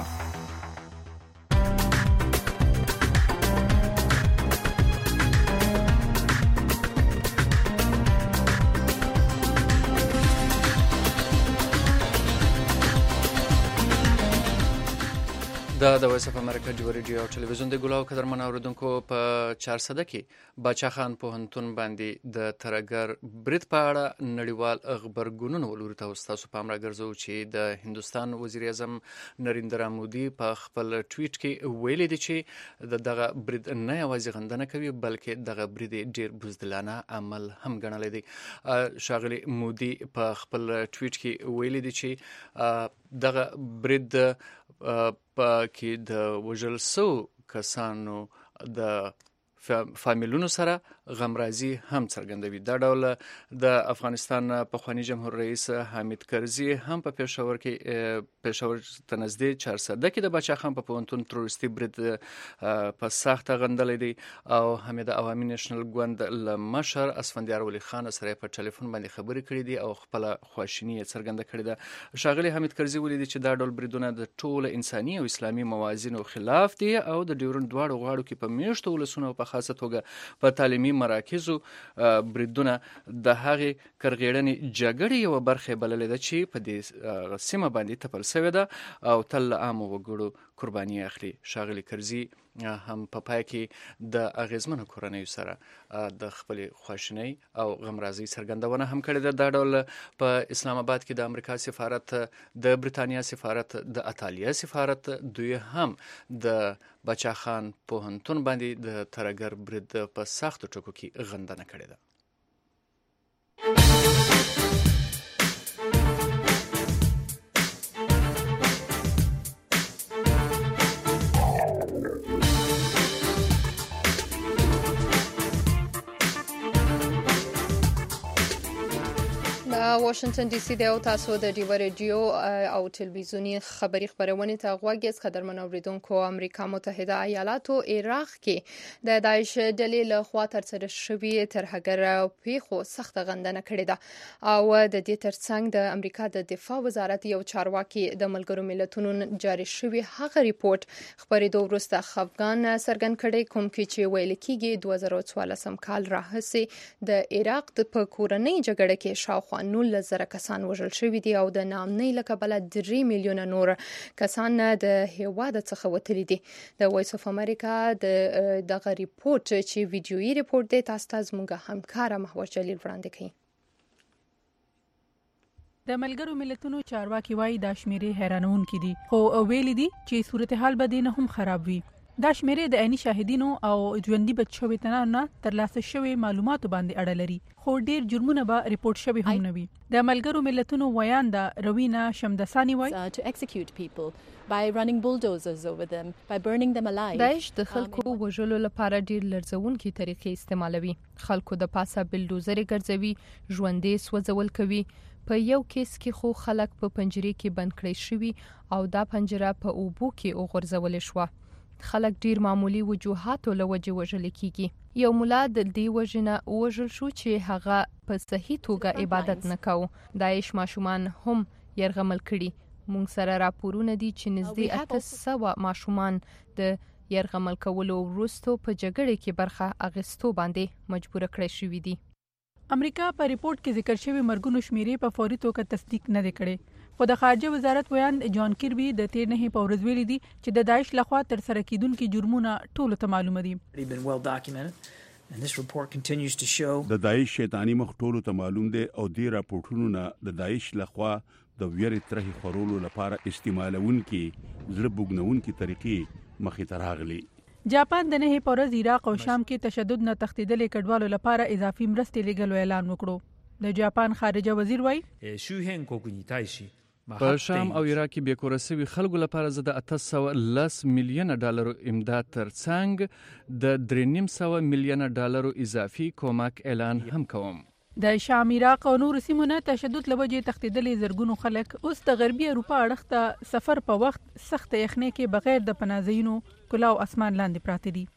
[SPEAKER 3] د وایس اف امریکا ډیو ریډیو او ټلویزیون د ګلاو قدرمن اوریدونکو په 400 کې باچاخان پوهنتون باندې د ترګر برید په اړه نړیوال خبرګونونه ولوري تاسو په امر ګرځو چې د هندستان وزیر اعظم نریندرا مودي په خپل ټویټ کې ویلي دی چې دغه برید نه یوازې غندنه کوي بلکې دغه برید ډیر بزدلانه عمل هم ګڼل دی. شاغلی مودي په خپل ټویټ کې ویلي دی چې دغه برید په کې د وژل سو کسانو د فامیلونو سره غمرازي هم څرګندوي. دا ډول د افغانستان پخوانی جمهور رئیس حامد کرزي هم په پېښور ته نږدې 400 کې د باچا خان په پوهنتون تروریستي برید په سخته غندلی دی او هم د عوامي نېشنل ګوند له مشر اسفندیار ولی خان سره په ټلیفون باندې خبرې کړې دي او خپل خواشیني یې څرګنده کړې ده. ښاغلي حامد کرزي ولیدي چې دا ډول بریدونه د ټول انساني او اسلامي موازینو خلاف دي او د ډیورنډ دواړو غاړو کې په میشتو ولسونو په خاصه توګه په تعلیمي مراکزو بریدونه د هغې کرغېړنې جګړې یوه برخه بللې ده چې په دې سیمه باندې تپل شوې ده او تل له عامو وګړو قرباني اخلي. ښاغلي کرزي هم په پای کې د اغیزمنو کورنیو سره د خپلې خواشینۍ او غمرازۍ څرګندونه هم کړې ده. دا ډول په اسلام آباد کې د امریکا سفارت، د برېټانیا سفارت، د ایټالیا سفارت دوی هم د باچا خان پوهنتون باندې د ترهګر برید په سختو ټکو کې غندنه کړې ده.
[SPEAKER 2] واشنگتن ډي سي او تاسو د ډیو رادیو او ټلویزیونی خبری خبرونه ته غوږی قدرمن اوریدونکو. امریکا متحده ایالاتو عراق کې د داعش ډلې له خوا ترسره شوی ترهګر پیښو سخت غندنه کړې ده او د دې ترڅنګ د امریکا د دفاع وزارت یو چارواکي د ملګرو ملتونو جاری شوی هغه ریپورت خبرېدو وروسته خفګان څرګند کړي کوم کې چې ویل کېږي 2014 کال راهیسې د عراق په کورنۍ جګړه کې شاوخوا 19,000 کسان وژل شوي دي او د ناامنۍ له کبله 3 میلیونه نور کسان د هیواد څخه وتلي دي. د وایس اف امریکا دغه ریپورت چې ویډیویي ریپورت دی تاسو ته زموږ همکار محور جلیل وړاندې کوي.
[SPEAKER 5] د ملګرو ملتونو چارواکي وایي دا شمیرې حیرانونکې دي خو ویلي دي چې صورتحال به دې نه هم خراب وي. دا شمیرې د عیني شاهدینو او ژوندۍ بچ شوي تنانو ترلاسه شوي معلوماتو باندې اړه لري خو ډیر جرمونه به ریپورت شوي هم نه وي. د ملګرو ملتونو ویانده روینا شمدسانی وایي
[SPEAKER 18] by running bulldozers over them, by burning them alive.
[SPEAKER 2] داعش د خلکو وژلو لپاره ډیر لړزونکي طریقې استعمالوي. خلکو د پاسه بلډوزر ګرځوي، ژوندې سوځول کوي. په یو کیس کې خو خلک په پنجرې کې بند کړی شوي او دا پنجره په اوبو کې وغورځول شوه. خلک ډیر معمولی وجوهاتو له وجې وژل کیږي. یو مولا د دې وژنه وژل شو چې هغه په صحیح توګه عبادت نه کاوه. داعش ماشومان هم يرغمل کړي. مونږ سره راپورونه دي چې نږدې 800 ماشومان د يرغمل کولو وروسته په جګړه کې برخه اخیستو باندې مجبور کړی شوی دي.
[SPEAKER 5] امریکا په ریپورت کې ذکر شوی مرګونو شمیرې په فوري توګه تصدیق نه کړي. خو د خارجه وزارت ویان جان کیربي د 13 په ورځ ویلي دي چې د داعش لخوا تر سره کیدونکو جرمونه ټولو ته معلومه دي.
[SPEAKER 19] د داعش شیطانی مخ ټولو ته معلوم دي او د راپورټونو نه د داعش لخوا د ویری ترهي خورولو لپاره استعمالونکي زړه بوګنونکي طریقې مخې ته راغلي.
[SPEAKER 5] جاپان د 9 په ورځ عراق او شام کې تشدد نه تښتیدلې کډوالو لپاره اضافي مرستې لګولو اعلان وکړو. د جاپان خارجه وزیر وایي
[SPEAKER 3] په شام او عراق کې بې کوره شوي خلکو لپاره زه د 810 میلیونه ډالرو امداد ترڅنګ د 3.5 میلیونه ډالرو اضافي کومک اعلان هم کوم.
[SPEAKER 5] د شام، عراق او نور سیمو نه تشدد لوجې تښتیدلې زرګونو خلک اوس د غربي اروپا اړخ ته سفر په وخت سخت یخنۍ کې بغیر د پناهځایونو کلاو اسمان لاندې پراته دي.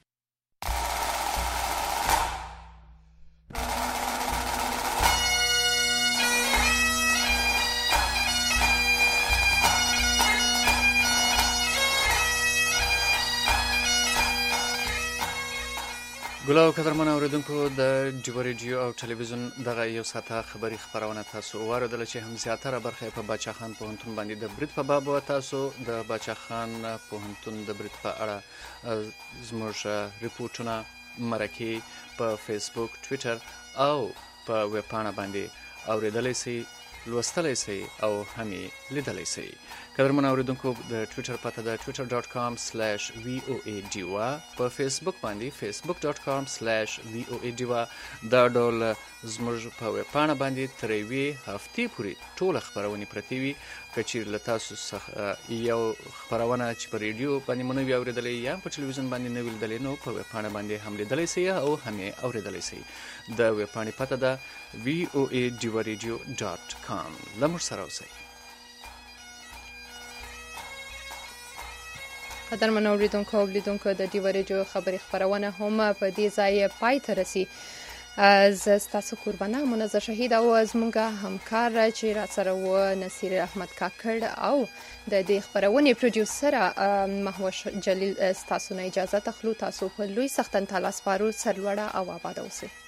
[SPEAKER 3] ګلو قدرمن اوریدونکو د ډیو رادیو او ټلویزیون دغه یو ساعته خبری خبرونه تاسو واردل چې هم زیاتره برخه په باچا خان پوهنتون باندې د برید په باب او تاسو د باچا خان پوهنتون د برید په اړه زموږ ریپورتونه مرکه په فیسبوک، ټوئیټر او په ویب پاڼه باندې اوریدلای شئ، لوستلای شئ او هم لیدلای شئ. قدرمن اوریدونکو د ټوئیټر پته ده twitter.com/voadiwa په فیسبوک باندې facebook.com/voadiwa دا ډول زموږ په ویب پاڼه باندې تر یوې هفتې پورې ټول خبرونه پرتی وي کچیر له تاسو څخه یو خبرونه چې په ریډیو باندې منوي اوریدلې یا په ټلویزیون باندې نه ویلدلې نو په ویب پاڼه باندې هم لیدلې سي او هم اوریدلې سي د ویب پاڼې پته ده voadiwaradio.com لمر سره اوسئ.
[SPEAKER 2] قدرمن اوریدونکو او لیدونکو د ډیو ریډیو خبري خبرونه هم په دې ځای پای ته رسي. زه ستاسو قربانه منزه شهید او زموږ همکار چې را سره و نصیر احمد کاکړ او د دې خبرونې پروډوسر محوش جلیل ستاسو نه اجازه تخلو. تاسو په لوی سختن تلاس پارو سرلوړه او آباد اوسئ.